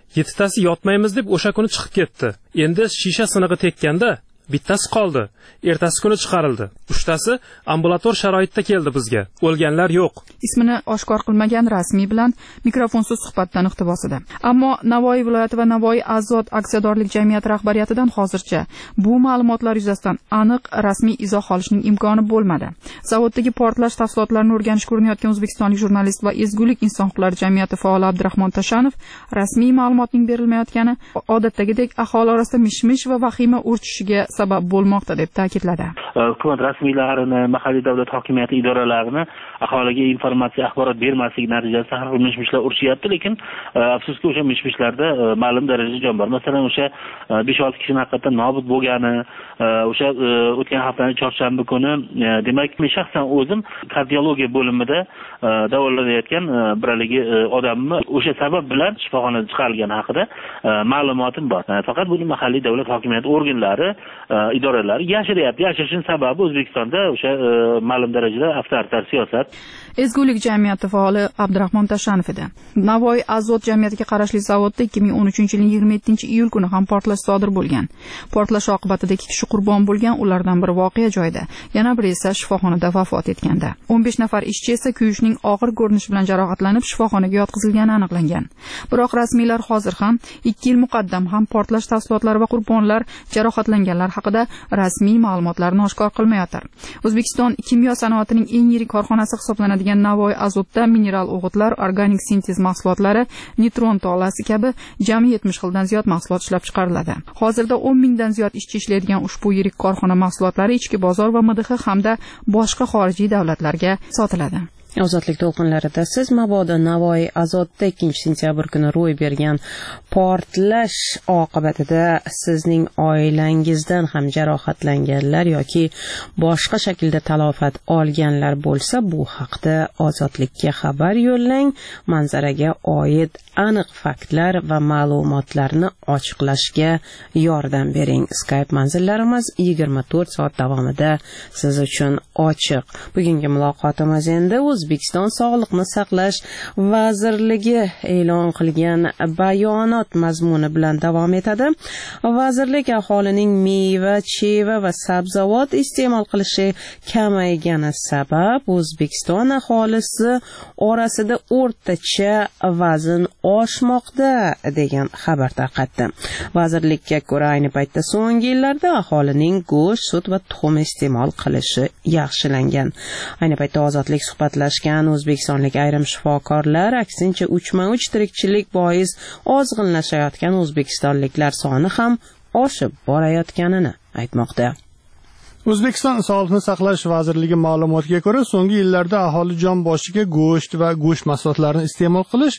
7tasi yotmaymiz deb o'sha kuni chiqib ketdi. Endi shisha sinig'i tekkanda bittasi qoldi. Ertasi kuni chiqarildi. 3tasi ambulator sharoitda keldi bizga. O'lganlar yo'q. Ismini oshkor qilmagan rasmiy bilan mikrofonsiz suhbatdan iqtibosida. Ammo Navoiy viloyati va Navoiy Azot aksiyadorlik jamiyati rahbariyatidan hozircha bu ma'lumotlar yuzasidan aniq rasmiy izoh olishning imkoni bo'lmadi. Zavoddagi portlash tafsilotlarini o'rganishga urinayotgan o'zbekistonlik jurnalist va ezgulik inson huquqlari jamiyati faoli Abdurahmon Tashanov rasmiy ma'lumotning berilmayotgani odatdagidek aholi orasida mish-mish va vahima o'rchishiga sabab bo'lmoqda deb ta'kidladi. Hukumat rasmiylarini, mahalliy davlat hokimiyati idoralarini aholiga informatsiya, axborot bermasligi natijasida har xil mish-mishlar urishyapti, lekin afsuski o'sha mish-mishlarda ma'lum darajada jon bor. Masalan, o'sha 5-6 kishini haqiqatan nobud bo'lgani, o'sha o'tgan haftaning chorshanba kuni, demak, men shaxsan o'zim kardiologiya bo'limida davolanayotgan biraligi odamni o'sha sabab bilan shifoxonadan chiqarilgani haqida ma'lumotim bor. Faqat buni mahalliy davlat hokimiyati organlari, idoralari yashiryapti. Yashirishning sababi O'zbekistonda o'sha ma'lum darajada avtoritar siyosat. Ezgulik jamiyati faoli Abdurahmon Tashanov edi. Navoiy Azot jamiyatiga qarashli zavodda 2013-yilning 27-iyul kuni ham portlash sodir bo'lgan. Portlash oqibatida 2 kishi qurbon bo'lgan, ulardan biri voqea joyida, yana biri esa shifoxonada vafot etganda. 15 nafar ishchi esa kuyishning og'ir ko'rinishi bilan jarohatlanib shifoxonaga yotqizilgani aniqlangan. Biroq rasmiylar hozir ham 2 yil muqaddam ham portlash tafsilotlari va qurbonlar, jarohatlanganlar haqida rasmiy ma'lumotlarni oshkor qilmayotir. O'zbekiston kimyo sanoatining eng yirik korxonasi hisoblanadigan Navoiy Azotda mineral o'g'itlar, organik sintez mahsulotlari, nitron tolasi kabi jami 70 xildan ziyod mahsulot ishlab chiqariladi. Hozirda 10 mingdan ziyod ishchi ishlaydigan ushbu yirik korxona mahsulotlari ichki bozor va MDH hamda boshqa xorijiy davlatlarga sotiladi. Ozodlik to'lqinlarida siz mabodo Navoiy Azotda 2-sentyabr kuni ro'y bergan portlash oqibatida sizning oilangizdan ham jarohatlanganlar yoki boshqa shaklda talofat olganlar bo'lsa, bu haqda Ozodlikka xabar yo'llang. Manzaraga oid aniq faktlar va ma'lumotlarni ochiqlashga yordam bering. Skype manzillarimiz 24 soat davomida siz uchun ochiq. Bugungi muloqotimiz endi O'zbekiston Sog'liqni saqlash vazirligi e'lon qilgan bayonot mazmuni bilan davom etadi. Vazirlik aholining meva, cheva va sabzavot iste'mol qilishi kamaygani sabab O'zbekiston aholisi orasida o'rtacha vazn oshmoqda degan xabar tarqatdi. Vazirlikka ko'ra ayni paytda so'nggi yillarda aholining go'sht, sut va tuxum iste'mol qilishi yaxshilangan. Ayni paytda Ozodlik suhbatlashgan o'zbekistonlik ayrim shifokorlar aksincha 3-3 tirikchilik bois ozg'inlashayotgan o'zbekistonliklar soni ham oshib borayotganini aytmoqda. O'zbekiston Sog'liqni saqlash vazirligi ma'lumotiga ko'ra, so'nggi yillarda aholi jon boshiga go'sht va go'sht mahsulotlarini iste'mol qilish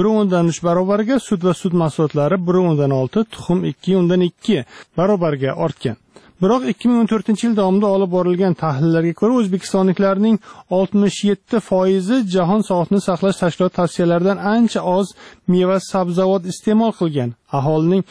1.3 barobariga, sut va sut mahsulotlari 1.6, tuxum 2.2 barobarga ortgan. Biroq 2014-yil davomida olib borilgan tahlillarga ko'ra, o'zbekistonliklarning 67% Jahon Sog'liqni saqlash tashkiloti tavsiyalaridan ancha oz meva, sabzavot iste'mol qilgan. Aholining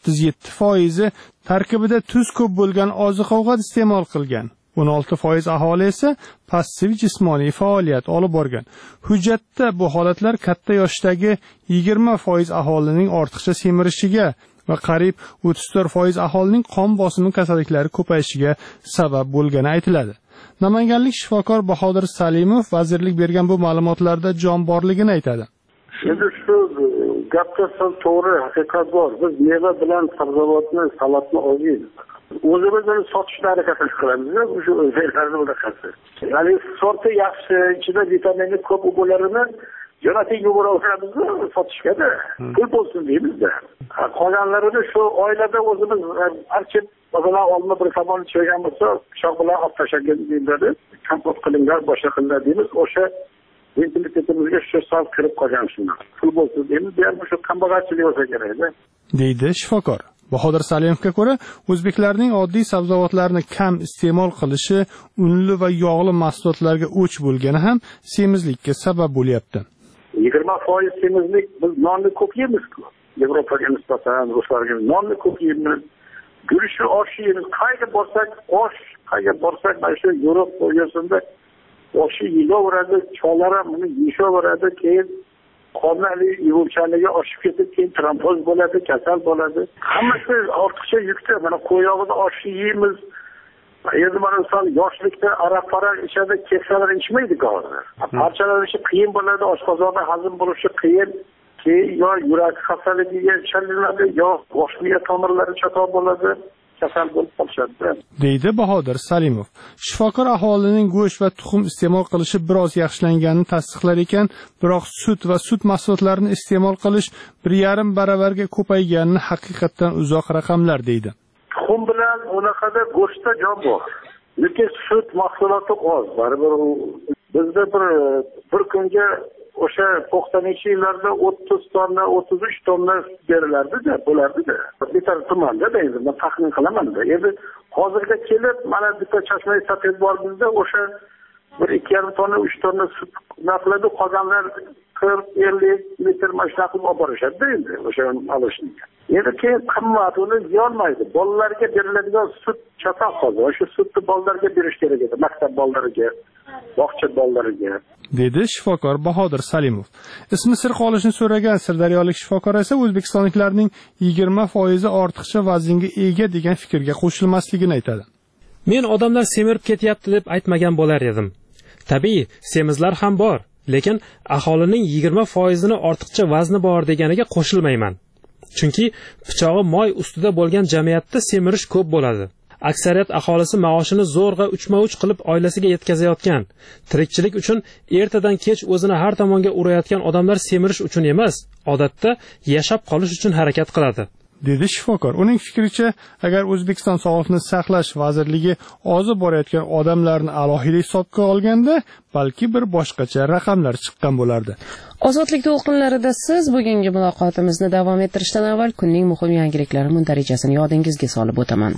37% tarkibida tuz ko'p bo'lgan oziq-ovqat iste'mol qilgan. 16% aholi esa passiv jismoniy faoliyat olib borgan. Hujjatda bu holatlar katta yoshdagi 20% aholining ortiqcha semirishiga va qariyb 34% aholining qon bosimi kasalliklari ko'payishiga sabab bo'lgani aytiladi. Namanganlik shifokor Bahodir Salimov vazirlik bergan bu ma'lumotlarda jon borligini aytadi. Endi shu gapda to'g'ri, haqiqat bor. Biz meva bilan sabzavotni, salatni olmaymiz. O'zimizni sotishga harakat qilamiz. O'sha o'zbeklarning o'daqasi. Ya'ni sorti yaxshi, ichida vitamini ko'p bo'larini jo'nating yuboramiz, sotishgada pul bo'lsin deymiz-da. Qolganlarini shu oilada o'zimiz archib, masalan, olma bir tomon cho'ygan bo'lsa, pichoq bilan olib tashlagan deyiladi. Kompot qilinglar, boshqa qilinglar deymiz. O'sha mentalitetimizga shu so'z kirib qolgan shundan. Pul bo'lsin deymiz, bu shu kambag'alchilik bo'lsa kerak-da. deydi shifokor. Bahodir Salimovga ko'ra, o'zbeklarning oddiy sabzavotlarni kam iste'mol qilishi unli va yog'li mahsulotlarga o'ch bo'lgani ham semizlikka sabab bo'lyapti. 20% semizlik, biz nonni ko'p yeymiz-ku. Yevropaga nisbatan ruslarga nonni ko'p yeymiz. Go'shtni osh yeymiz. Qayga borsak, mana shu Yevropa yo'sinda oshi yeylaveradi, cholar ham uni yeyishaveradi, keyin qonni yuvuvchanligi oshib ketib, keyin tromboz bo'ladi, kasal bo'ladi. Hammasi ortiqcha yukda. Mana qo'yog'ida osh yeymiz. Endi mana inson yoshlikda aroq-faroq ichadi, keksalar ichmaydi-ku hozir. Parchalanishi qiyin bo'ladi, oshqozonda hazm bo'lishi qiyin. Keyin yo yurak xastaligiga chalinadi, yo bosh miya tomirlari chatoq bo'ladi. Kasal bo'lib qolishadi. Deydi Bahodir Salimov. Shifokor aholining go'sht va tuxum iste'mol qilishi biroz yaxshilanganini tasdiqlar ekan, biroq sut va sut mahsulotlarini iste'mol qilish 1,5 baravarga ko'payganini haqiqatdan uzoq raqamlar deydi. Tuxum bilan unaqada go'shtda jon bor. Lekin sut mahsuloti oz. Baribir bizda bir kunga o'sha 90-yillarda 30 tonna, 33 tonna berilardi-da, bo'lardi-da. Bitta tumanda endi men taxmin qilaman-da. Endi hozirga kelib mana bitta Chashma sotib bor bizda o'sha 1-2,5 tonna, 3 tonna sut narxladi, qozonlar 40-50 litr mashina qilib olib borishadi endi o'sha olishni. Endi keyin qimmat uni yeyolmaydi. Bolalarga beriladigan sut chatoq hozir. O'sha sutni bolalarga berish kerak edi, maktab bolalariga, bog'cha bolalariga. Dedi shifokor Bahodir Salimov. Ismi sir qolishni so'ragan sirdaryolik shifokor esa o'zbekistonliklarning 20% ortiqcha vaznga ega degan fikrga qo'shilmasligini aytadi. Men odamlar semirib ketyapti deb aytmagan bo'lar edim. Tabiiy, semizlar ham bor, lekin aholining 20% ni ortiqcha vazni bor deganiga qo'shilmayman. Chunki pichog'i moy ustida bo'lgan jamiyatda semirish ko'p bo'ladi. Aksariyat aholisi maoshini zo'rg'a 3ma-3 qilib oilasiga yetkazayotgan, tirikchilik uchun ertadan kech o'zini har tomonga urayotgan odamlar semirish uchun emas, odatda yashab qolish uchun harakat qiladi. Dedi shifokor. Uning fikricha, agar O'zbekiston Sog'liqni saqlash vazirligi ozib borayotgan odamlarni alohida hisobga olganda, balki bir boshqacha raqamlar chiqqan bo'lardi. Ozodlik to'lqinlarida siz bugungi muloqotimizni davom ettirishdan avval kunning muhim yangiliklari mundarajasini yodingizga solib o'taman.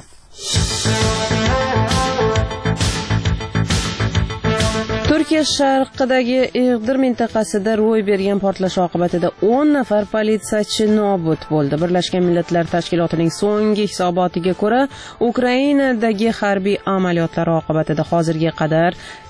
Turkiya sharqidagi Ig'dir mintaqasida ro'y bergan portlash oqibatida 10 nafar politsiyachi nobud bo'ldi. Birlashgan Millatlar Tashkilotining so'nggi hisobotiga ko'ra, Ukrainadagi harbiy amaliyotlar oqibatida hozirga qadar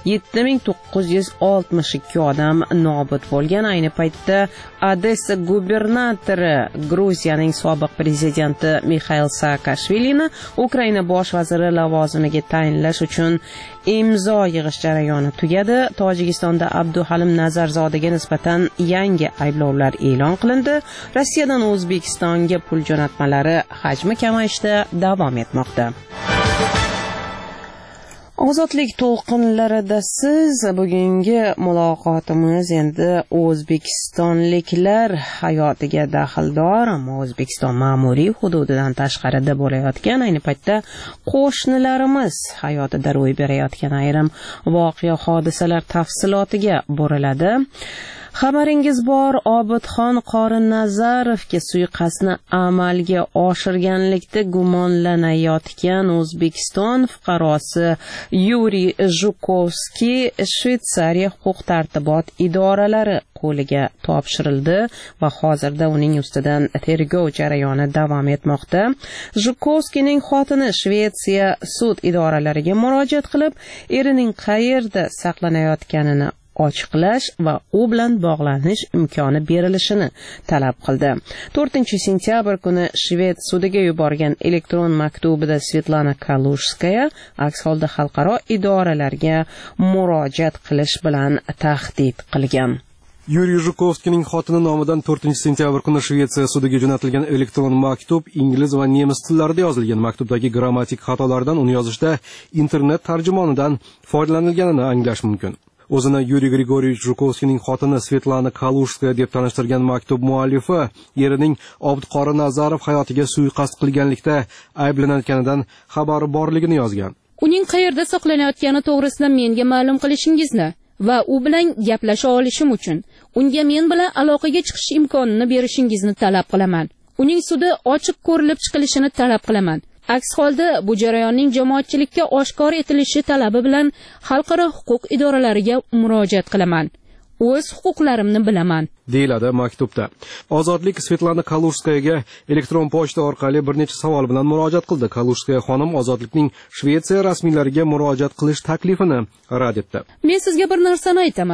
7962 odam nobud bo'lgan. Ayni paytda Odessa gubernatori Gruziyaning sobiq prezidenti Mixail Saakashvilini Ukraina bosh vaziri lavozimiga tayinlash uchun imzo yig'ish jarayoni tugadi. Tojikistonda Abduhalim Nazarzodaga nisbatan yangi ayblovlar e'lon qilindi. Rossiyadan O'zbekistonga pul jo'natmalari hajmi kamayishda davom etmoqda. Ozodlik to'lqinlarida siz bugungi muloqotimiz endi o'zbekistonliklar hayotiga daxldor, ammo O'zbekiston ma'muriy hududidan tashqarida bo'layotgan, ayni paytda qo'shnilarimiz hayotida ro'y berayotgan ayrim voqea hodisalar tafsilotiga bo'riladi. Xabaringiz bor, Obidxon Qorinazarovga suiqasdni amalga oshirganlikda gumonlanayotgan O'zbekiston fuqarosi Yuriy Zhukovskiy Shveysariya huquq-tartibot idoralari qo'liga topshirildi va hozirda uning ustidan tergov jarayoni davom etmoqda. Zhukovskiyning xotini Shvetsiya sud idoralariga murojaat qilib, erining qayerda saqlanayotganini ochiqlash va u bilan bog'lanish imkoni berilishini talab qildi. 4-sentyabr kuni Shved sudiga yuborgan elektron maktubida Svetlana Kalushskaya aks holda xalqaro idoralarga murojaat qilish bilan tahdid qilgan. Yuriy Zhukovskiyning xotini nomidan 4-sentyabr kuni Shvetsiya sudiga jo'natilgan elektron maktub ingliz va nemis tillarida yozilgan. Maktubdagi grammatik xatolardan uni yozishda internet tarjimonidan foydalanilganini anglash mumkin. O'zini Yuriy Grigoriyevich Zhukovskiyning xotini Svetlana Kalushskaya deb tanishtirgan maktub muallifi erining Obidqorinazarov hayotiga suiqasd qilganlikda ayblanayotganidan xabari borligini yozgan. Uning qayerda saqlanayotgani to'g'risida menga ma'lum qilishingizni va u bilan gaplasha olishim uchun unga men bilan aloqaga chiqish imkonini berishingizni talab qilaman. Uning sudi ochiq ko'rilib chiqilishini talab qilaman. Aks holda bu jarayonning jamoatchilikka oshkor etilishi talabi bilan xalqaro huquq idoralariga murojaat qilaman. O'z huquqlarimni bilaman, deyiladi maktubda. Ozodlik Svetlana Kalushskayaga elektron pochta orqali bir necha savol bilan murojaat qildi. Kalushskaya xonim Ozodlikning Shvetsiya rasmiylariga murojaat qilish taklifini rad etdi. Men sizga bir narsani aytaman.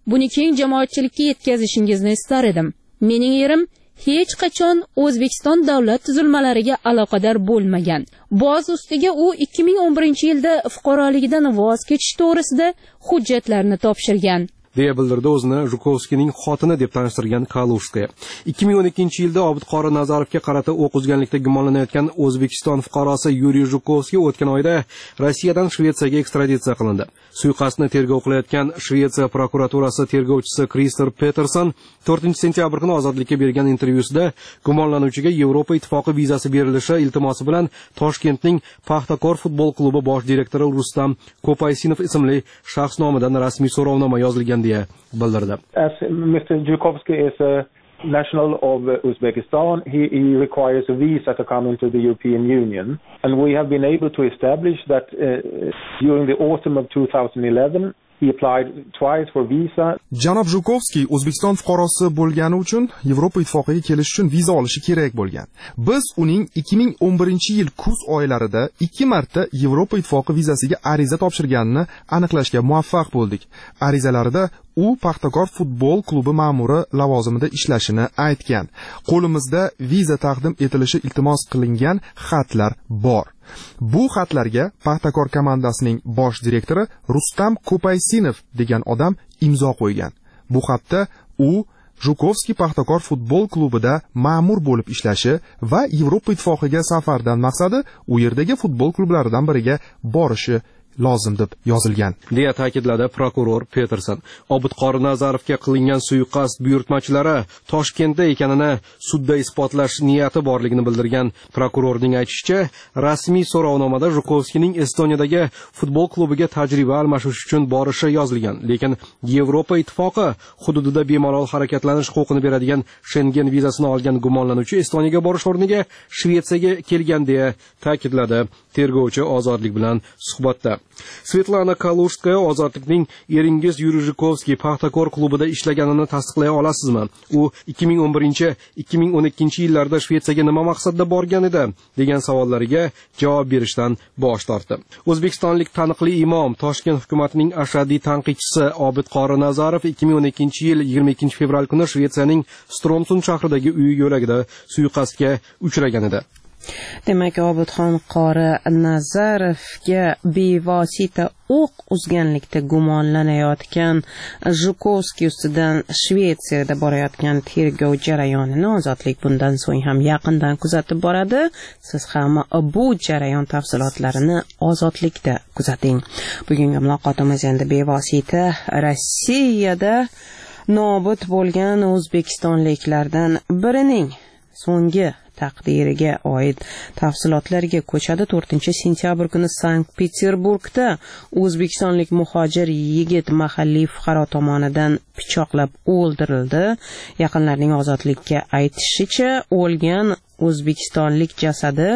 Buni keng jamoatchilikka yetkazishingizni istar edim. Mening erim hech qachon O'zbekiston davlat tuzilmalariga aloqador bo'lmagan. Boz ustiga u 2011-yilda fuqaroligidan voz kechish to'g'risida hujjatlarni topshirgan. deya bildirdi o'zini Zhukovskining xotini deb tanishtirgan Kalushskaya. 2012-yilda Obidqori Nazarovga qarata o'q uzganlikda gumonlanayotgan O'zbekiston fuqarosi Yuriy Zhukovskiy o'tgan oyda Rossiyadan Shvetsiyaga ekstraditsiya qilindi. Suiqasdni tergov qilayotgan Shvetsiya prokuraturasi tergovchisi Krister Peterson 4-sentyabr kuni Ozodlikka bergan intervyusida gumonlanuvchiga Yevropa ittifoqi vizasi berilishi iltimosi bilan Toshkentning Paxtakor futbol klubi bosh direktori Rustam Kopaysinov ismli shaxs nomidan rasmiy so'rovnoma yozilgan deya bildirdi. As Mr. Zhukovskiy is a national of Uzbekistan, he requires a visa to come into the European Union, and we have been able to establish that during the autumn of 2011 he applied twice for visa. Janob Zhukovskiy O'zbekiston fuqarosi bo'lgani uchun Yevropa ittifoqiga kelish uchun viza olishi kerak bo'lgan. Biz uning 2011-yil kuz oylarida 2 marta Yevropa ittifoqi vizasiga ariza topshirganini aniqlashga muvaffaq bo'ldik. Arizalarida u Paxtakor futbol klubi ma'muri lavozimida ishlashini aytgan. Qo'limizda viza taqdim etilishi iltimos qilingan xatlar bor. Bu xatlarga Paxtakor komandasining bosh direktori Rustam Kopaysinov degan odam imzo qo'ygan. Bu xatda u Zhukovskiy Paxtakor futbol klubida ma'mur bo'lib ishlashi va Yevropa ittifoqiga safardan maqsadi u yerdagi futbol klublaridan biriga borishi lozim deb yozilgan, deya ta'kidladi prokuror Peterson. Obidqori Nazarovga qilingan suiqasd buyurtmachilari Toshkentda ekanini sudda isbotlash niyati borligini bildirgan prokurorning aytishicha, rasmiy so'rovnomada Zhukovskiyning Estoniyadagi futbol klubiga tajriba almashish uchun borishi yozilgan, lekin Yevropa ittifoqi hududida bemalol harakatlanish huquqini beradigan Schengen vizasini olgan gumonlanuvchi Estoniyaga borish o'rniga Shvetsiyaga kelgan deya ta'kidladi tergovchi Ozodlik bilan suhbatda. Svetlana Kalushskaya Ozodlikning eringiz Yuriy Zhukovskiy Paxtakor klubida ishlaganini tasdiqlay olasizmi? U 2011-2012 yillarda Shvetsiyaga nima maqsadda borgan edi degan savollariga javob berishdan bosh tortdi. O'zbekistonlik taniqli imom, Toshkent hukumatining ashaddiy tanqidchisi Obidqori Nazarov 2012-yil 22 fevral kuni Shvetsiyaning Stromsund shahridagi uyi yo'lagida suiqasdga uchragan edi. Demak, Obidxon qori Nazarovga bevosita o'q uzganlikda gumonlanayotgan Zhukovskiy ustidan Shvetsiyada borayotgan tergov jarayonini Ozodlik bundan so'ng ham yaqindan kuzatib boradi. Siz ham bu jarayon tafsilotlarini Ozodlikda kuzating. Bugungi muloqotimiz endi bevosita Rossiyada nobud bo'lgan o'zbekistonliklardan birining so'nggi taqdiriga oid tafsilotlarga ko'chadi. 4-sentyabr kuni Sankt-Peterburgda o'zbekistonlik muhojir yigit mahalliy fuqaro tomonidan pichoqlab o'ldirildi. Yaqinlarning Ozodlikka aytishicha, o'lgan o'zbekistonlik jasadi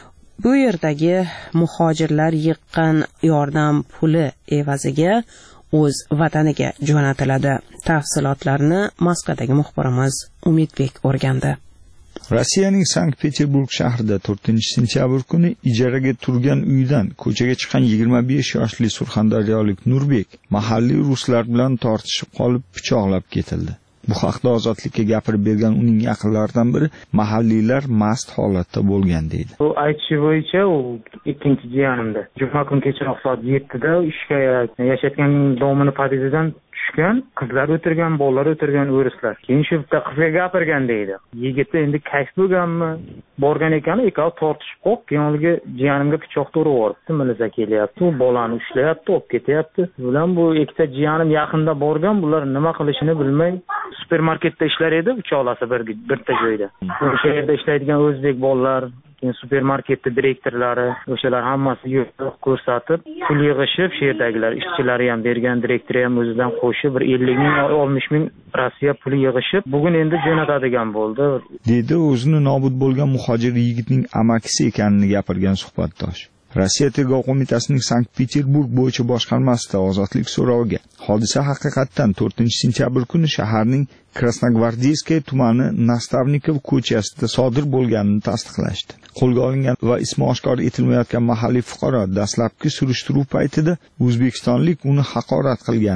bu yerdagi muhojirlar yiqqan yordam puli evaziga o'z vataniga jo'natiladi. Tafsilotlarni Moskvadagi muxbirimiz Umidbek o'rgandi. Rossiyaning Sankt-Peterburg shahrida 4-sentyabr kuni ijaraga turgan uydan ko'chaga chiqqan 25 yoshli surxondaryolik Nurbek mahalliy ruslar bilan tortishib qolib pichoqlab ketildi. Bu haqda Ozodlikka gapirib bergan uning yaqinlaridan biri mahalliylar mast holatda bo'lgan deydi. Bu aytishi bo'yicha u ikkinchi jiyanimda. Juma kuni kechroq soat 7da ishga yashayotgan domini podyezidan tushgan, qizlar o'tirgan, bolalar o'tirgan o'rislar. Keyin shu bitta qizga gapirgan deydi. Yigitda endi kayf bo'lganmi? Borgan ekan, ikkovi tortishib qolib, keyin olga jiyanimga pichoq urib yuboribdi. Miliza kelyapti, u bolani ushlayapti, olib ketyapti. Bilan bu ikkita jiyanim yaqinda borgan, bular nima qilishini bilmay supermarketda ishlar edi, uchalasi birta joyda. O'sha yerda ishlaydigan o'zbek bolalar, keyin supermarketda direktorlari, o'shalar hammasi yo'q ko'rsatib, pul yig'ishib, shu yerdagilar ishchilari ham bergan, direktori ham o'zidan qo'shib bir 50 ming, 60 ming Rossiya puli yig'ishib, bugun endi jo'natadigan bo'ldi. Dedi o'zini nobud bo'lgan muhojir yigitning amakisi ekanini gapirgan suhbatdosh. Rossiya tergov qo'mitasining Sankt-Peterburg bo'yicha boshqarmasida Ozodlik so'roviga hodisa haqiqatdan 4-sentyabr kuni shaharning Krasnogvardeyskiy tumani Nastavnikov ko'chasida sodir bo'lganini tasdiqlashdi. Qo'lga olingan va ismi oshkor etilmayotgan mahalliy fuqaro dastlabki surishtiruv paytida o'zbekistonlik uni haqorat qilgani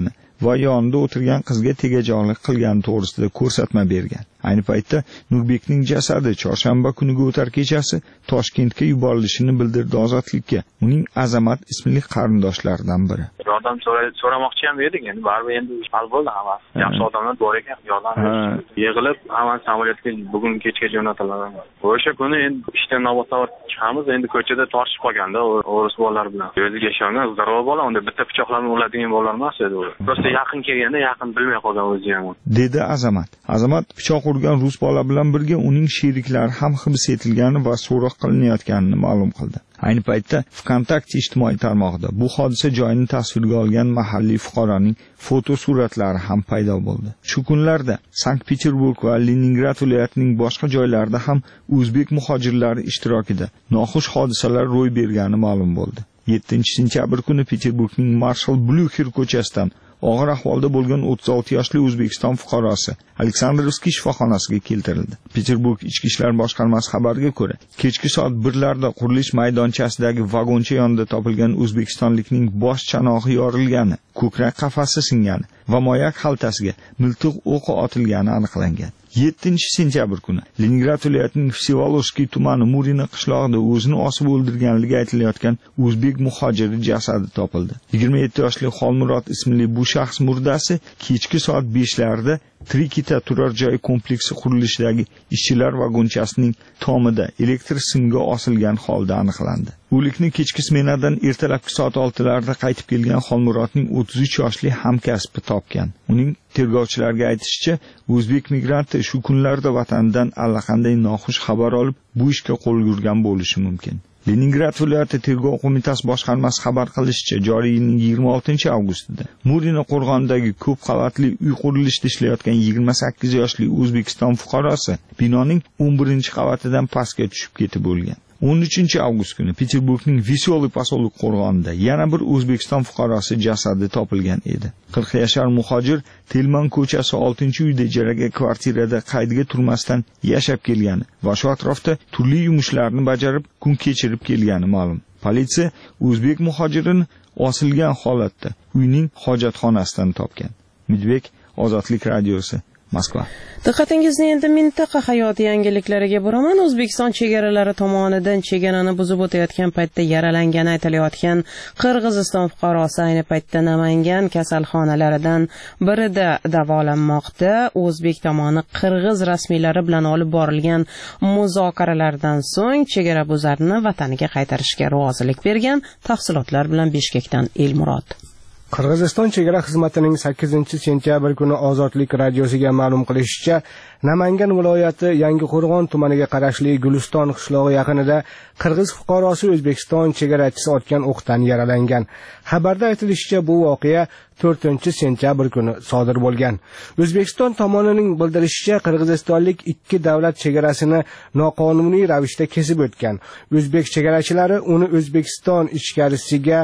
va yonida o'tirgan qizga tegajog'lik qilgani to'g'risida ko'rsatma bergan. Ayni paytda Nurbekning jasadi chorshanba kuniga o'tar kechasi Toshkentga yuborilishini bildirdi Ozodlikka uning Azamat ismli qarindoshlaridan biri. Yordam so'ramoqchi ham edik, endi baribir endi hal bo'ldi hammasi. Yaxshi odamlar bor ekan, yordam yig'ilib hammasi samolyotga bugun kechga jo'natiladi. O'sha kuni endi ishdan navbatlar chiqamiz, endi ko'chada tortishib qolganda o'ris bolalar bilan. O'ziga ishongan zarur bola, unda bitta pichoqlarni uradigan bolalar emas edi u. Prosta yaqin kelganda yaqin bilmay qolgan o'zi ham. Dedi Azamat. Azamat pichoq urgan rus bola bilan birga uning sheriklari ham hibs etilgani va so'roq qilinayotganini ma'lum qildi. Ayni paytda VKontakte ijtimoiy tarmog'ida bu hodisa joyini tasvirga olgan mahalliy fuqaroning fotosuratlari ham paydo bo'ldi. Shu kunlarda Sankt-Peterburg va Leningrad viloyatining boshqa joylarida ham o'zbek muhojirlari ishtirokida noxush hodisalar ro'y bergani ma'lum bo'ldi. 7-sentyabr kuni Peterburgning Marshal Blyucher ko'chasidan og'ir ahvolda bo'lgan 36 yoshli O'zbekiston fuqarosi Aleksandrovskiy shifoxonasiga keltirildi. Peterburg ichki ishlar boshqarmasi xabariga ko'ra, kechki soat 1larda qurilish maydonchasidagi vagoncha yonida topilgan o'zbekistonlikning bosh chanog'i yorilgani, ko'krak qafasi singani va moyak xaltasiga miltiq o'qi otilgani aniqlangan. 7-sentyabr kuni Leningrad viloyatining Vsevolojskiy tumani Murina qishlog'ida o'zini osib o'ldirganligi aytilayotgan o'zbek muhojiri jasadi topildi. 27 yoshli Xolmurod ismli bu shaxs murdasi kechki soat 5larda Trikita turar joy kompleksi qurilishidagi ishchilar vagonchasining tomida elektr simga osilgan holda aniqlandi. O'likni kechki smenadan ertalabki soat 6larda qaytib kelgan Xolmurodning 33 yoshli hamkasbi topgan. Uning tergovchilarga aytishicha, o'zbek migranti shu kunlarda vatanidan allaqanday noxush xabar olib, bu ishga qo'l yurgan bo'lishi mumkin. Leningrad viloyati tergov qo'mitasi boshqarmasi xabar qilishicha, joriy yilning 26-avgustida Murina qo'rg'onidagi ko'p qavatli uy qurilishida ishlayotgan 28 yoshli O'zbekiston fuqarosi binoning 11-qavatidan pastga tushib ketib bo'lgan. 13-avgust kuni Peterburgning Veselый posolok qo'rg'onida yana bir O'zbekiston fuqarosi jasadi topilgan edi. 40 yashar muhojir Telman ko'chasi 6-uyda ijaraga kvartirada qaydiga turmasdan yashab kelgani va shu atrofda turli yumushlarni bajarib kun kechirib kelgani ma'lum. Politsiya o'zbek muhojirini osilgan holatda uyning hojatxonasidan topgan. Midbek, Ozodlik radiosi, Moskva. Diqqatingizni endi mintaqa hayoti yangiliklariga buraman. O'zbekiston chegaralari tomonidan chegarani buzib o'tayotgan paytda yaralangani aytilayotgan Qirg'iziston fuqarosi ayni paytda Namangan kasalxonalaridan birida davolanmoqda. O'zbek tomoni qirg'iz rasmiylari bilan olib borilgan muzokaralardan so'ng chegarabuzarni vataniga qaytarishga rozilik bergan. Tafsilotlar bilan Bishkekdan Elmurod. Qirg'iziston chegara xizmatining 8-sentyabr kuni Ozodlik radiosiga ma'lum qilishicha, Namangan viloyati Yangiqo'rg'on tumaniga qarashli Guliston qishlog'i yaqinida qirg'iz fuqarosi O'zbekiston chegarachisi otgan o'qdan yaralangan. Xabarda aytilishicha, bu voqea 4-sentyabr kuni sodir bo'lgan. O'zbekiston tomonining bildirishicha, qirg'izistonlik 2 davlat chegarasini noqonuniy ravishda kesib o'tgan. O'zbek chegarachilari uni O'zbekiston ichkarisiga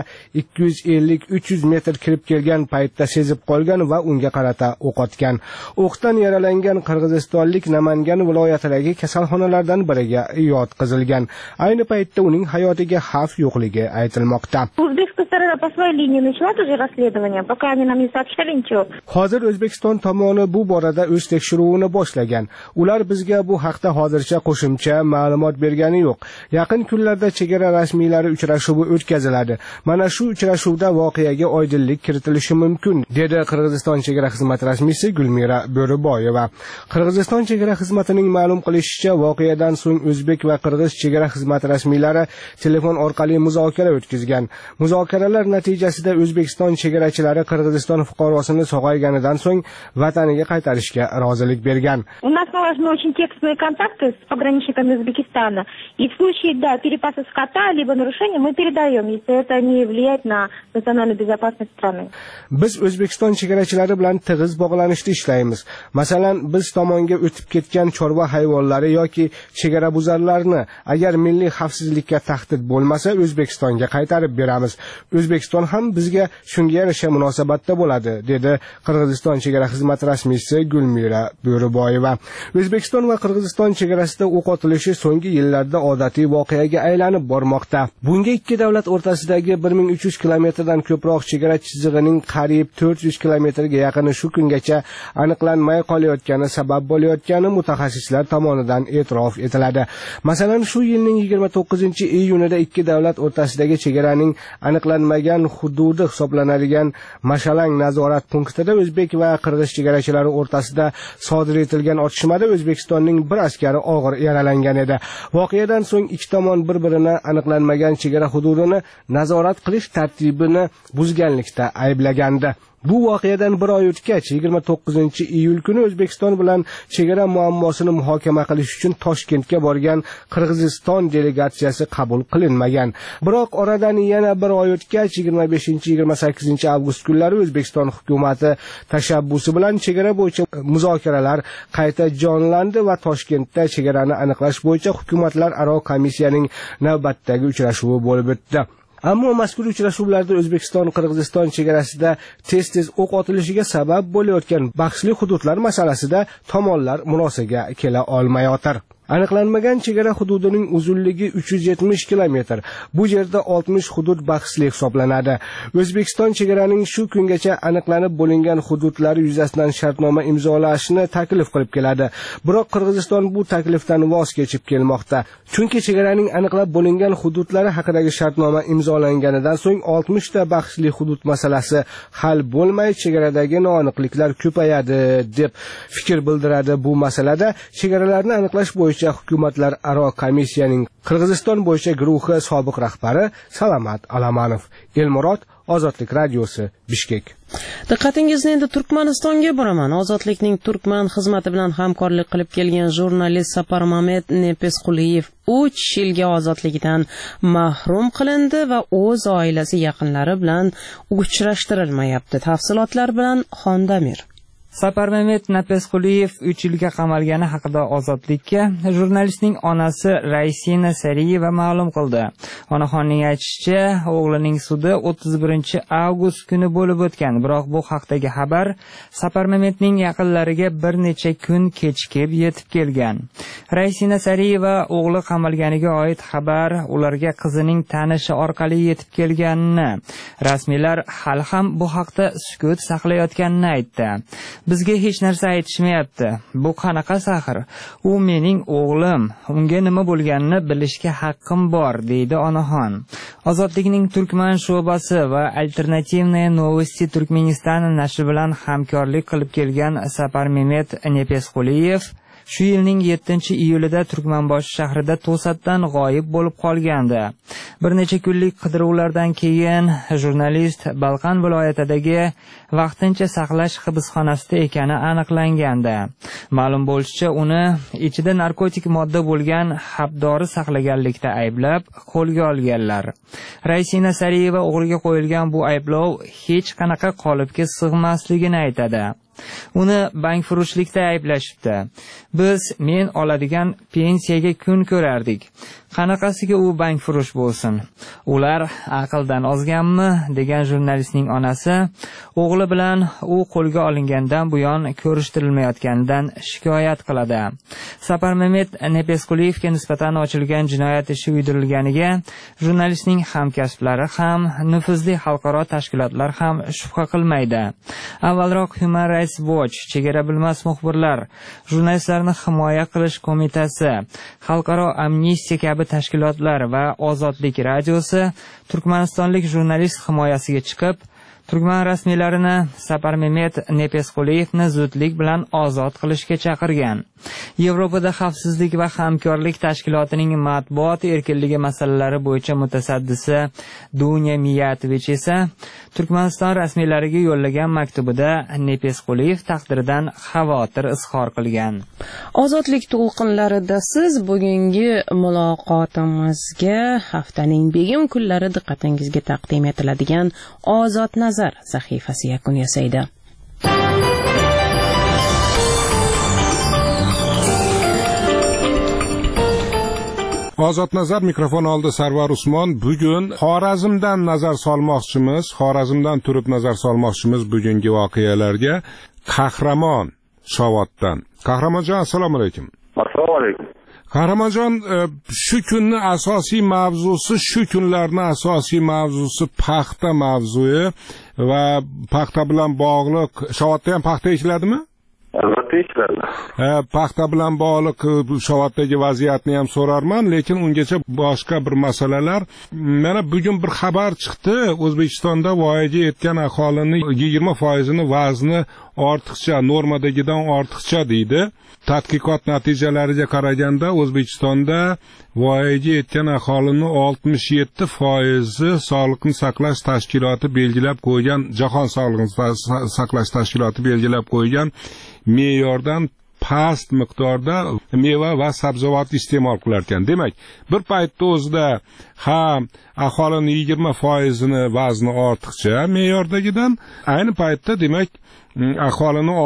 250-300 metr kirib kelgan paytda sezib qolgan va unga qarata o'q otgan. O'qdan yaralangan qirg'izistonlik Namangan viloyatidagi kasalxonalardan biriga yotqizilgan. Ayni paytda uning hayotiga xavf yo'qligi aytilmoqda. По своей линии начала тоже расследование, пока они нам не so'rashgan nechuk. Hozir O'zbekiston tomoni bu borada o'z tekshiruvini boshlagan. Ular bizga bu haqda hozircha qo'shimcha ma'lumot bergani yo'q. Yaqin kunlarda chegara rasmiylari uchrashuvi o'tkaziladi. Mana shu uchrashuvda voqeaga oydinlik kiritilishi mumkin, dedi Qirg'iziston chegara xizmati rasmiysi Gulmira Bo'riboyeva. Qirg'iziston chegara xizmatining ma'lum qilishicha, voqeadan so'ng o'zbek va qirg'iz chegara xizmati rasmiylari telefon orqali muzokara o'tkazgan. Muzokaralar natijasida O'zbekiston chegarachilari Qirg'iziston fuqarosini sog'ayganidan so'ng vataniga qaytarishga rozilik bergan. У нас налажены очень тесные контакты с пограничниками Узбекистана. И в случае, перепаса скота либо нарушения мы передаем, если это не влияет на национальную безопасность страны. Biz O'zbekiston chegarachilari bilan tig'iz bog'lanishda ishlaymiz. Masalan, biz tomonga o'tib ketgan chorva hayvonlari yoki chegarabuzarlarni agar milliy xavfsizlikka tahdid bo'lmasa O'zbekistonga qaytarib beramiz. O'zbekiston ham bizga shunga yarasha munosabat munosabatda bo'ladi, dedi Qirg'iziston chegara xizmati rasmiysi Gulmira Bo'riboyeva. O'zbekiston va Qirg'iziston chegarasida o'q otilishi so'nggi yillarda odatiy voqeaga aylanib bormoqda. Bunga ikki davlat o'rtasidagi 1300 kilometrdan ko'proq chegara chizig'ining qariyb 400 kilometrga yaqini shu kungacha aniqlanmay qolayotgani sabab bo'layotgani mutaxassislar tomonidan e'tirof etiladi. Masalan, shu yilning 29-iyunida ikki davlat o'rtasidagi chegaraning aniqlanmagan hududi hisoblanadigan Mashalang nazorat punktida o'zbek va qirg'iz chegarachilari o'rtasida sodir etilgan otishmada O'zbekistonning bir askari og'ir yaralangan edi. Voqeadan so'ng ikki tomon bir-birini aniqlanmagan chegara hududini nazorat qilish tartibini buzganlikda ayblagandi. Bu voqeadan bir oy o'tgach 29-iyul kuni O'zbekiston bilan chegara muammosini muhokama qilish uchun Toshkentga borgan Qirg'iziston delegatsiyasi qabul qilinmagan. Biroq oradan yana bir oy o'tgach 25-28 avgust kunlari O'zbekiston hukumatı tashabbusi bilan chegara bo'yicha muzokaralar qayta jonlandi va Toshkentda chegarani aniqlash bo'yicha hukumatlararo komissiyaning navbatdagi uchrashuvi bo'lib o'tdi. Ammo mazkur uchrashuvlarda O'zbekiston-Qirg'iziston chegarasida tez-tez o'q otilishiga sabab bo'layotgan bahsli hududlar masalasida tomonlar murosaga kela olmayotir. Aniqlanmagan chegara hududining uzunligi 370 kilometr. Bu yerda 60 hudud bahsli hisoblanadi. O'zbekiston chegaraning shu kungacha aniqlanib bo'lingan hududlari yuzasidan shartnoma imzolashni taklif qilib keladi. Biroq Qirg'iziston bu taklifdan voz kechib kelmoqda. Chunki chegaraning aniqlab bo'lingan hududlari haqidagi shartnoma imzolanganidan so'ng 60 ta bahsli hudud masalasi hal bo'lmay chegaradagi noaniqliklar ko'payadi deb fikr bildiradi. Bu masalada chegaralarni aniqlash bo'yicha hukumatlararo komissiyaning Qirg'iziston bo'yicha guruhi sobiq rahbari Salamat Alamanov. Elmurod, Ozodlik radiosi, Bishkek. Diqqatingizni endi Turkmanistonga boraman. Ozodlikning Turkman xizmati bilan hamkorlik qilib kelgan jurnalist Saparmamet Nepesquliyev 3 yilga ozodlikdan mahrum qilindi va o'z oilasi yaqinlari bilan uchrashtirilmayapti. Tafsilotlar bilan Xondamir. Saparmamet Nepesquliyev 3 yilga qamalgani haqida Ozodlikka jurnalistning onasi Raisina Sariyeva ma'lum qildi. Onaxonning aytishicha, o'g'lining sudi 31-avgust kuni bo'lib o'tgan, biroq bu haqdagi xabar Saparmametning yaqinlariga bir necha kun kechikib yetib kelgan. Raisina Sariyeva o'g'li qamalganiga oid xabar ularga qizining tanishi orqali yetib kelganini, rasmiylar hali ham bu haqda sukut saqlayotganini aytdi. Bizga hech narsa aytishmayapti. Bu qanaqa sahr? U mening o'g'lim. Unga nima bo'lganini bilishga haqqim bor, deydi onaxon. Ozodlikning Turkman sho'basi va Alternativные новости Turkmenistan nashri bilan hamkorlik qilib kelgan Saparmamet Nepesquliyev shu yilning 7-iyulida Turkmanboshi shahrida to'satdan g'oyib bo'lib qolgandi. Bir necha kunlik qidiruvlardan keyin jurnalist Balqan viloyatidagi vaqtincha saqlash hibsxonasida ekani aniqlangandi. Ma'lum bo'lishicha, uni ichida narkotik modda bo'lgan habdori saqlaganlikda ayblab qo'lga olganlar. Raisina Sariyeva o'g'liga qo'yilgan bu ayblov hech qanaqa qolipga sig'masligini aytadi. Uni bankfurushlikda ayblashibdi. Biz men oladigan pensiyaga kun ko'rardik. Qanaqasiga u bankfurush bo'lsin? Ular aqldan ozganmi? Degan jurnalistning onasi o'g'li bilan u qo'lga olingandan buyon ko'rishtirilmayotganidan shikoyat qiladi. Saparmamet Nepesquliyevga nisbatan ochilgan jinoyat ishi uydirilganiga jurnalistning hamkasblari ham, nufuzli xalqaro tashkilotlar ham shubha qilmaydi. Avvalroq Human Rights Watch, Chegara bilmas muxbirlar, Jurnalistlarni himoya qilish qo'mitasi, Xalqaro amnistiya kabi tashkilotlar va Ozodlik radiosi turkmanistonlik jurnalist himoyasiga chiqib, Turkman rasmiylarini Saparmamet Nepesquliyevni zudlik bilan ozod qilishga chaqirgan. Yevropada xavfsizlik va hamkorlik tashkilotining matbuot erkinligi masalalari bo'yicha mutasaddisi Dunya Miyatovich esa Turkmaniston rasmiylariga yo'llagan maktubida Nepesquliyev taqdiridan xavotir izhor qilgan. Ozodlik to'lqinlarida siz bugungi muloqotimizga haftaning begim kunlari diqqatingizga taqdim etiladigan Ozod nazar sahifasi yakun yasaydi. Ozod nazar mikrofon oldi Sarvar Usmon. Bugun Xorazmdan nazar solmoqchimiz, Xorazmdan turib nazar solmoqchimiz bugungi voqealarga. Qahramon Shovotdan. Qahramonjon, assalomu alaykum. Assalomu alaykum. Qahramonjon, shu kunning asosiy mavzusi, shu kunlarning asosiy mavzusi paxta mavzusi va paxta bilan bog'liq. Shovotda ham paxta ekiladimi? Albatta ekiladimi? Paxta bilan bog'liq Shovotdagi vaziyatni ham so'rarman, lekin ungacha boshqa bir masalalar. Mana bugun bir xabar chiqdi, O'zbekistonda voyaga yetgan aholining 20% vazni ortiqcha, normadagidan ortiqcha deydi. Tadqiqot natijalariga qaraganda O'zbekistonda voyaga yetgan aholining 67% Sog'liqni saqlash tashkiloti belgilab qo'ygan, Jahon Sog'liqni saqlash tashkiloti belgilab qo'ygan me'yordan past miqdorda meva va sabzavot iste'mol qilar ekan. Demak, bir paytda o'zida ham aholining 20%ni vazni ortiqcha me'yordagidan, ayni paytda demak aholining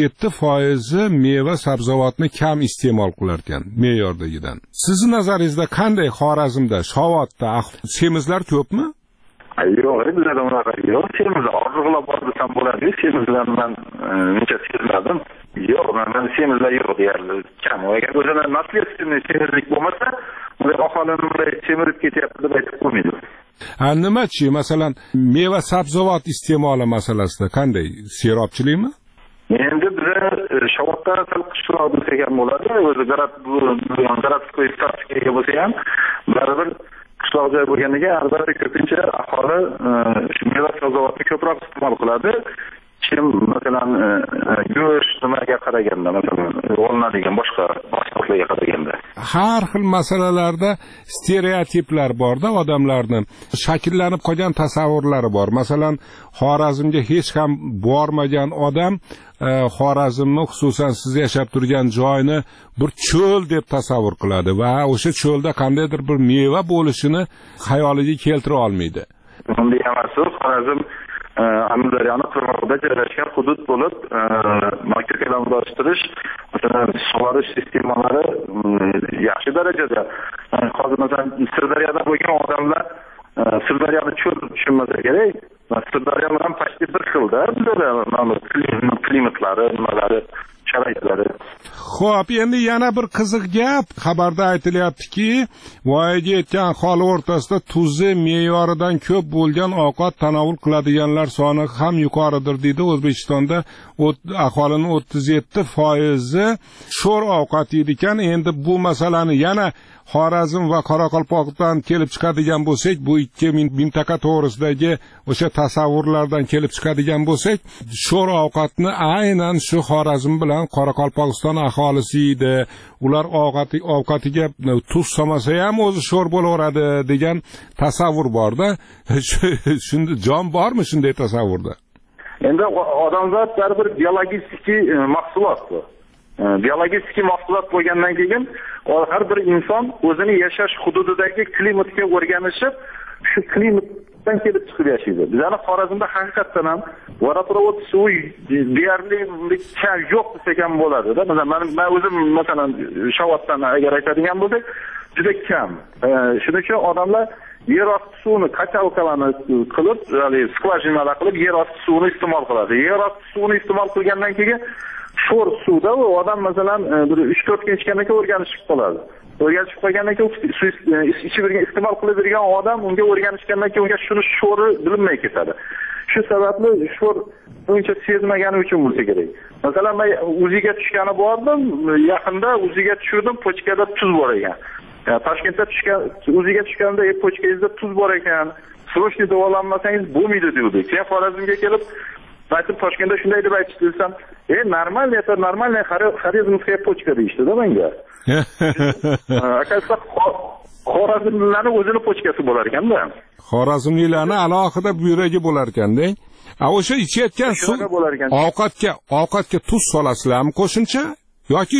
67% meva sabzavotni kam iste'mol qilar ekan me'yordagidan. Sizning nazaringizda qanday Xorazmda, Shovotda semizlar ko'pmi? Yo'q, bizlarda unaqa yo'q. Semizlar orziqlab bor desam bo'ladi. Semizlarni men necha sezmadim. Yo'q, men semizlar yo'q deyarli kam. Agar o'zini nasliyatini semizlik bo'lmasa, ular aholini semirib ketyapti deb aytib qo'ymaydi. Nimachi, masalan, meva sabzavot iste'moli masalasida qanday? Serobchilikmi? Endi biz Shovotda sal qishloq desak ham bo'ladi. O'zi garadskoy statistikaga bo'lsa ham baribir qishloq joy bo'lganiga albatta ko'pincha aholi meva sabzavotni ko'proq iste'mol qiladi. Kim masalan go'sht nimaga qaraganda, masalan olinadigan boshqa mahsulotlarga qaraganda har xil masalalarda stereotiplar borda, odamlarning shakllanib qolgan tasavvurlari bor. Masalan, Xorazmga hech ham bormagan odam Xorazmni, xususan siz yashab turgan joyni bir cho'l deb tasavvur qiladi va o'sha cho'lda qandaydir bir meva bo'lishini xayoliga keltira olmaydi. Bunday emas, Xorazm Amudaryoni qirg'og'ida joylashgan hudud bo'lib, makroekonomiylashtirish, masalan, sug'orish sistemalari yaxshi darajada. Hozir masalan Sirdaryoda bo'lgan odamlar Sirdaryoni cho'l tushunmasa kerak. Sirdaryo bilan pashti bir xilda, bizda klimatlari, nimalari, sharoitlari. Xo'p, endi yana bir qiziq gap. Xabarda aytilyaptiki, voyaga yetgan aholi o'rtasida tuzi me'yoridan ko'p bo'lgan ovqat tanovul qiladiganlar soni ham yuqoridir deydi. O'zbekistonda aholining 37% sho'r ovqat yeydi ekan. Endi bu masalani yana Xorazm va Qoraqalpoqdan kelib chiqadigan bo'lsak, bu ikki mintaqa to'g'risidagi o'sha tasavvurlardan kelib chiqadigan bo'lsak, sho'r ovqatni aynan shu Xorazm bilan Qoraqalpog'iston aholisi yeydi. Ular ovqatiga tuz solmasa ham o'zi sho'r bo'laveradi degan tasavvur borda. Shunda jon bormi shunday tasavvurda? Endi odamzod baribir biologik mahsulot bu. Biologik mahsulot bo'lgandan keyin har bir inson o'zini yashash hududidagi klimatga o'rganishib, shu klimatdan kelib chiqib yashaydi. Bizning Xorazmda haqiqatan ham vodoprovod suvi deyarli yo'q desak ham bo'ladi-da. Masalan, men o'zim masalan Shovotdan agar aytadigan bo'lsak, juda kam. Shuning uchun odamlar yer osti suvini qachaukalani qilib, ya'ni skvajinalar qilib yer osti suvini iste'mol qiladi. Yer osti suvini iste'mol qilgandan keyin sho'r suvda u odam masalan 3-4 kun ichgandan keyin o'rganishib qoladi. O'rganishib qolgandan keyin ichib iste'mol qilib yurgan odam unga o'rganishgandan keyin unga shuni sho'ri bilinmay ketadi. Shu sababli sho'r uncha sezmagani uchun bo'lsa kerak. Masalan, men o'ziga tushgani bordim, yaqinda o'ziga tushirdim, pochkada tuz bor ekan. Toshkentda o'ziga tushganda pochkangizda tuz bor ekan, srochniy davolanmasangiz bo'lmaydi dedi. Keyin Xorazmga kelib aytib Toshkentda shunday deb aytishdi desam, normalniy xarizmskaya pochka deyishdi-da menga. Akasida Xorazmliklarning o'zini pochkasi bo'lar ekanda. Xorazmliklarning alohida buyragi bo'lar ekanda. O'sha ichayotgan suv ovqatga tuz solasizlarmi qo'shimcha yoki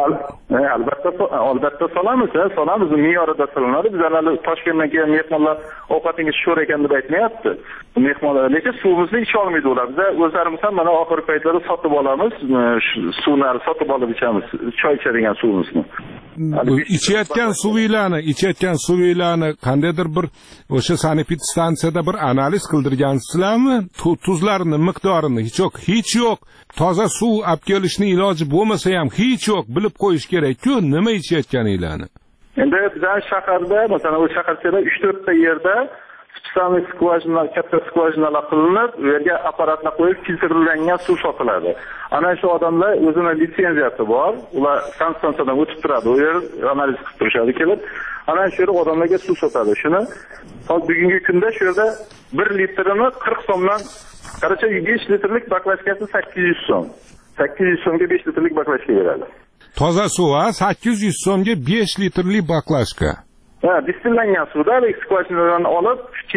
albatta solamiz, me'yorida solinadi. Bizlar Toshkentdan kelgan mehmonlar ovqatingiz sho'r ekan deb aytmayapti. Mehmonlar lekin suvimizni icha olmaydi ular. Biz o'zlarimiz ham mana oxirgi paytlarda sotib olamiz, suvni sotib olib ichamiz, choy ichadigan suvimizni. ichayotgan suvinglarni qandaydir bir o'sha sanepidstansiyada bir analiz qildirgansizlarmi? Tuzlarni miqdorini hech yo'q. Toza suv olib kelishning iloji bo'lmasa ham hech yo'q, bilib qo'yish kerak-ku, nima ichayotganinglarni. Endi bizning shaharda, masalan, o'sha shaharchada 3-4 ta yerda spesial skvajina, katta skvajinalar qilinib, u yerga apparatlar qo'yib filtrlangan suv sotiladi. Ana shu odamlar o'zining litsenziyasi bor, ular stansiyadan o'tib turadi, u yer analiz qilib turishadi kelib, ana shu yer odamlarga suv sotadi. Shuni bugungi kunda shu yerda 1 litrini 40 so'mdan, qaracha 5 litrlik baklashkasi 800 so'm. 800 so'mga 5 litrlik baklashka beradi. Toza suv 800 so'mga 5 litrli baklashka. Distillangan suvda skvajinadan olib,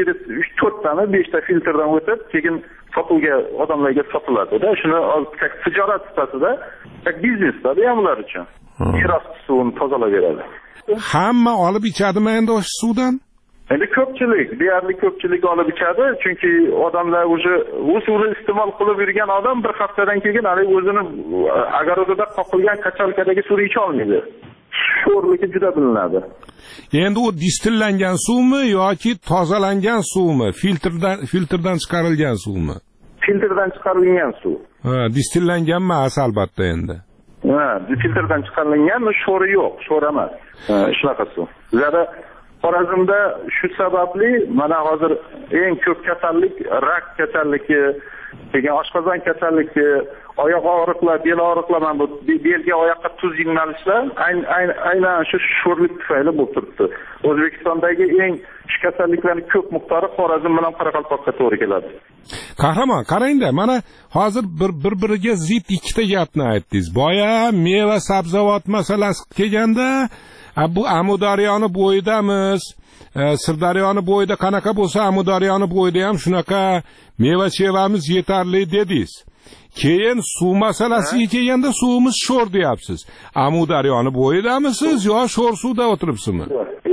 4 tani 5 ta filtrdan o'tib, keyin sotuvga odamlarga sotiladi-da. Shuni tijorat sifatida, biznesda ham ular uchun. Yerosti suvini tozalab beradi. Hamma olib ichadimi endi o'sha suvdan? Endi ko'pchilik, deyarli ko'pchilik olib ichadi, chunki odamlar o'sha suvni iste'mol qilib yurgan odam bir haftadan keyin o'zini agarodida qoqilgan kachalkadagi suvni icha olmaydi. Sho'rligi juda bilinadi. Endi u distillangan suvmi yoki tozalangan suvmi? Filtrdan chiqarilgan suvmi? Filtrdan chiqarilgan suv. Distillangan emas albatta endi. Filtrdan chiqarilgan, sho'ri yo'q, sho'r emas. Shunaqa suv. Bizda Xorazmda shu sababli mana hozir eng ko'p kasallik rak kasalligi, keyin oshqozon kasalligi, oyoq og'riqlar, bel og'riqlar, mana bu belga oyoqqa tuz yig'nalishlar aynan shu sho'rlik tufayli bo'lib turibdi. O'zbekistondagi eng shu kasalliklarning ko'p miqdori Xorazm bilan Qoraqalpoqqa to'g'ri keladi. Qahramon, qarangda, mana hozir bir-biriga zid ikkita gapni aytdingiz. Boya meva sabzavot masalasi kelganda bu Amudaryoni bo'yidamiz. Sirdaryoni bo'yida qanaqa bo'lsa, Amudaryoni bo'yida ham shunaqa meva-chevamiz yetarli dedingiz. Keyin suv masalasiga kelganda suvimiz sho'r deyapsiz. Amudaryoni bo'yidamisiz yo sho'r suvda o'tiribsizmi?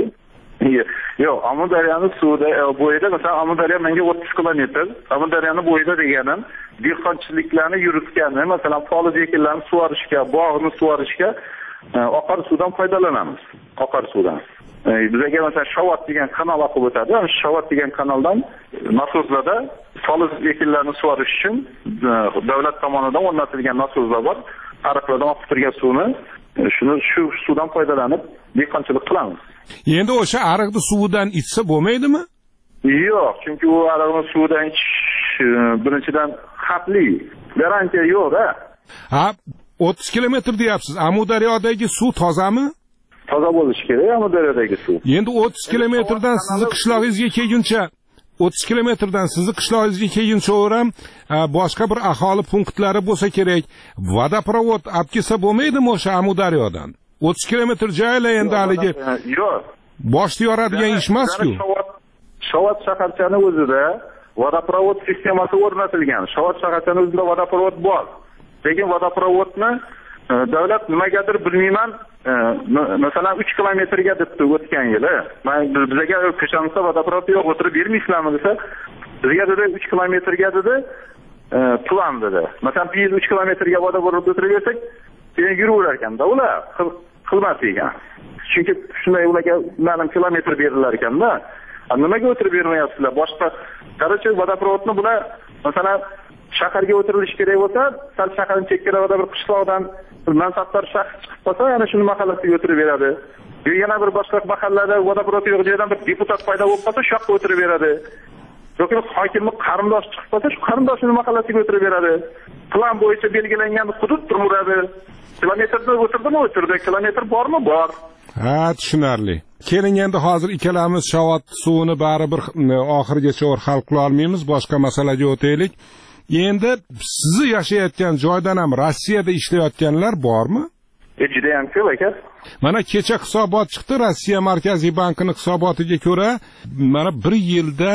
Yo'q, Amudaryoni suvda bo'yida, masalan, Amudaryo menga 30 kilometr. Amudaryoni bo'yida deganim dehqonchiliklarni yuritgani, masalan, poliz ekinlarni sug'orishga, bog'ni sug'orishga oqar suvdan foydalanamiz. Oqar suvdan. Bizga masalan Shovot degan kanal oqib o'tadi. Shovot degan kanaldan nasoslarda poliz ekinlarni sug'orish uchun davlat tomonidan o'rnatilgan nasoslar bor. Ariqlardan oqib turgan suvni shu suvdan foydalanib dehqonchilik qilamiz. Endi o'sha ariqni suvidan ichsa bo'lmaydimi? Yo'q, chunki u ariqni suvidan ichish birinchidan xavfli. Garantiya yo'q-da. 30 kilometr deyapsiz. Amudaryodagi suv tozami? Toza bo'lishi kerak Amudaryodagi suv. Endi 30 kilometrdan sizni qishlog'ingizga kelguncha 30 kilometrdan sizni qishlog'ingizga kelguncha ham boshqa bir aholi punktlari bo'lsa kerak. Vodoprovod olib kelsa bo'lmaydimi o'sha Amudaryodan? 30 kilometr joylar endi haligi. Yo'q. Boshda yoradigan ish emas-ku. Shovot shaharchani o'zida vodoprovod sistemasi o'rnatilgan. Shovot shaharchani o'zida vodoprovod bor. Lekin vodoprovodni davlat nimagadir bilmayman, masalan 3 kilometrga debdi o'tgan yili. Bizga ko'chamizda vodoprovod yo'q, o'tirib bermaysizlarmi desa, bizga dedi 3 kilometrga dedi, plan dedi. Masalan, bu yil 3 kilometrga vodoprovod o'tirib bersak, keyin yuraverar ekanda ular qilmas ekan. Chunki shunday ularga ma'lum kilometr berilar ekanda. Nimaga o'tirib bermayapsizlar? Boshqa qarachi vodoprovodni bular masalan shaharga o'tirilishi kerak bo'lsa, sal shaharning chekkalarida bir qishloqdan mansabdor shaxs chiqib qolsa, yana shuni mahallasiga o'tirib beradi. Yana bir boshqa mahallada vodoprovod yo'q joydan bir deputat paydo bo'lib qolsa, shu yoqqa o'tirib beradi. Yoki hokimlik qarindosh chiqib qolsa, shu qarindoshining mahallasiga o'tirib beradi. Plan bo'yicha belgilangan hudud turadi. Kilometrda o'tirdimi? O'tirdi. Kilometr bormi? Bor. Tushunarli. Keling endi hozir ikkalamiz Shovot suvini baribir oxirigacha hal qila olmaymiz, boshqa masalaga o'taylik. Endi sizni yashayotgan joydan ham Rossiyada ishlayotganlar bormi? Juda ham ko'p aka. Mana kecha hisobot chiqdi, Rossiya Markaziy bankining hisobotiga ko'ra, mana 1 yilda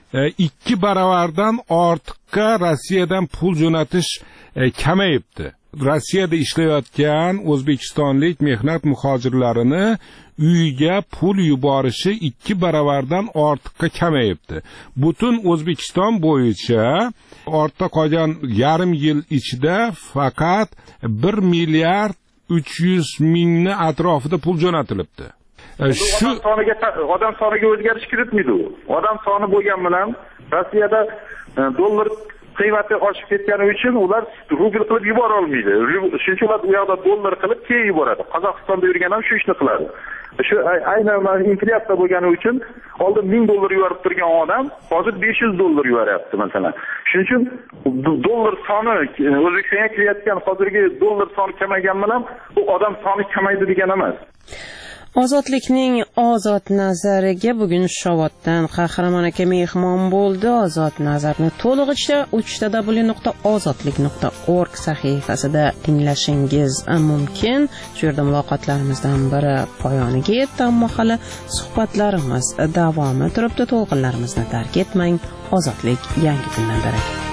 2 baravardan ortiqqa Rossiyadan pul jo'natish kamayibdi. Rossiyada ishlayotgan o'zbekistonlik mehnat muhojirlarini uyiga pul yuborishi 2 baravardan ortiqqa kamayibdi. Butun O'zbekiston bo'yicha ortda qolgan yarim yil ichida faqat 1 milliard 300 mingni atrofida pul jo'natilibdi. Shu odam soniga o'zgarish kiritmaydi u. Odam soni bo'lgan bilan Rossiyada dollar qiymati oshib ketgani uchun ular rubl qilib yubora olmaydi. Shuning uchun ular u yoqda dollar qilib keyin yuboradi. Qozog'istonda yurgan ham shu ishni qiladi. Shu aynan inflyatsiya bo'lgani uchun oldin $1000 yuborib turgan odam hozir $500 yuboryapti masalan. Shuning uchun dollar soni O'zbekistonga kelayotgan hozirgi dollar soni kamaygan bilan bu odam soni kamaydi degan emas. Ozodlikning ozod nazariga bugun Shovotdan Qahramon aka mehmon bo'ldi. Ozod nazarni to'lig'icha www.ozodlik.org sahifasida tinglashingiz mumkin. Shu yerda muloqotlarimizdan biri poyoniga yetdi, ammo hali suhbatlarimiz davomi turibdi. To'lqinlarimizni tark etmang. Ozodlik yangi kundan darak.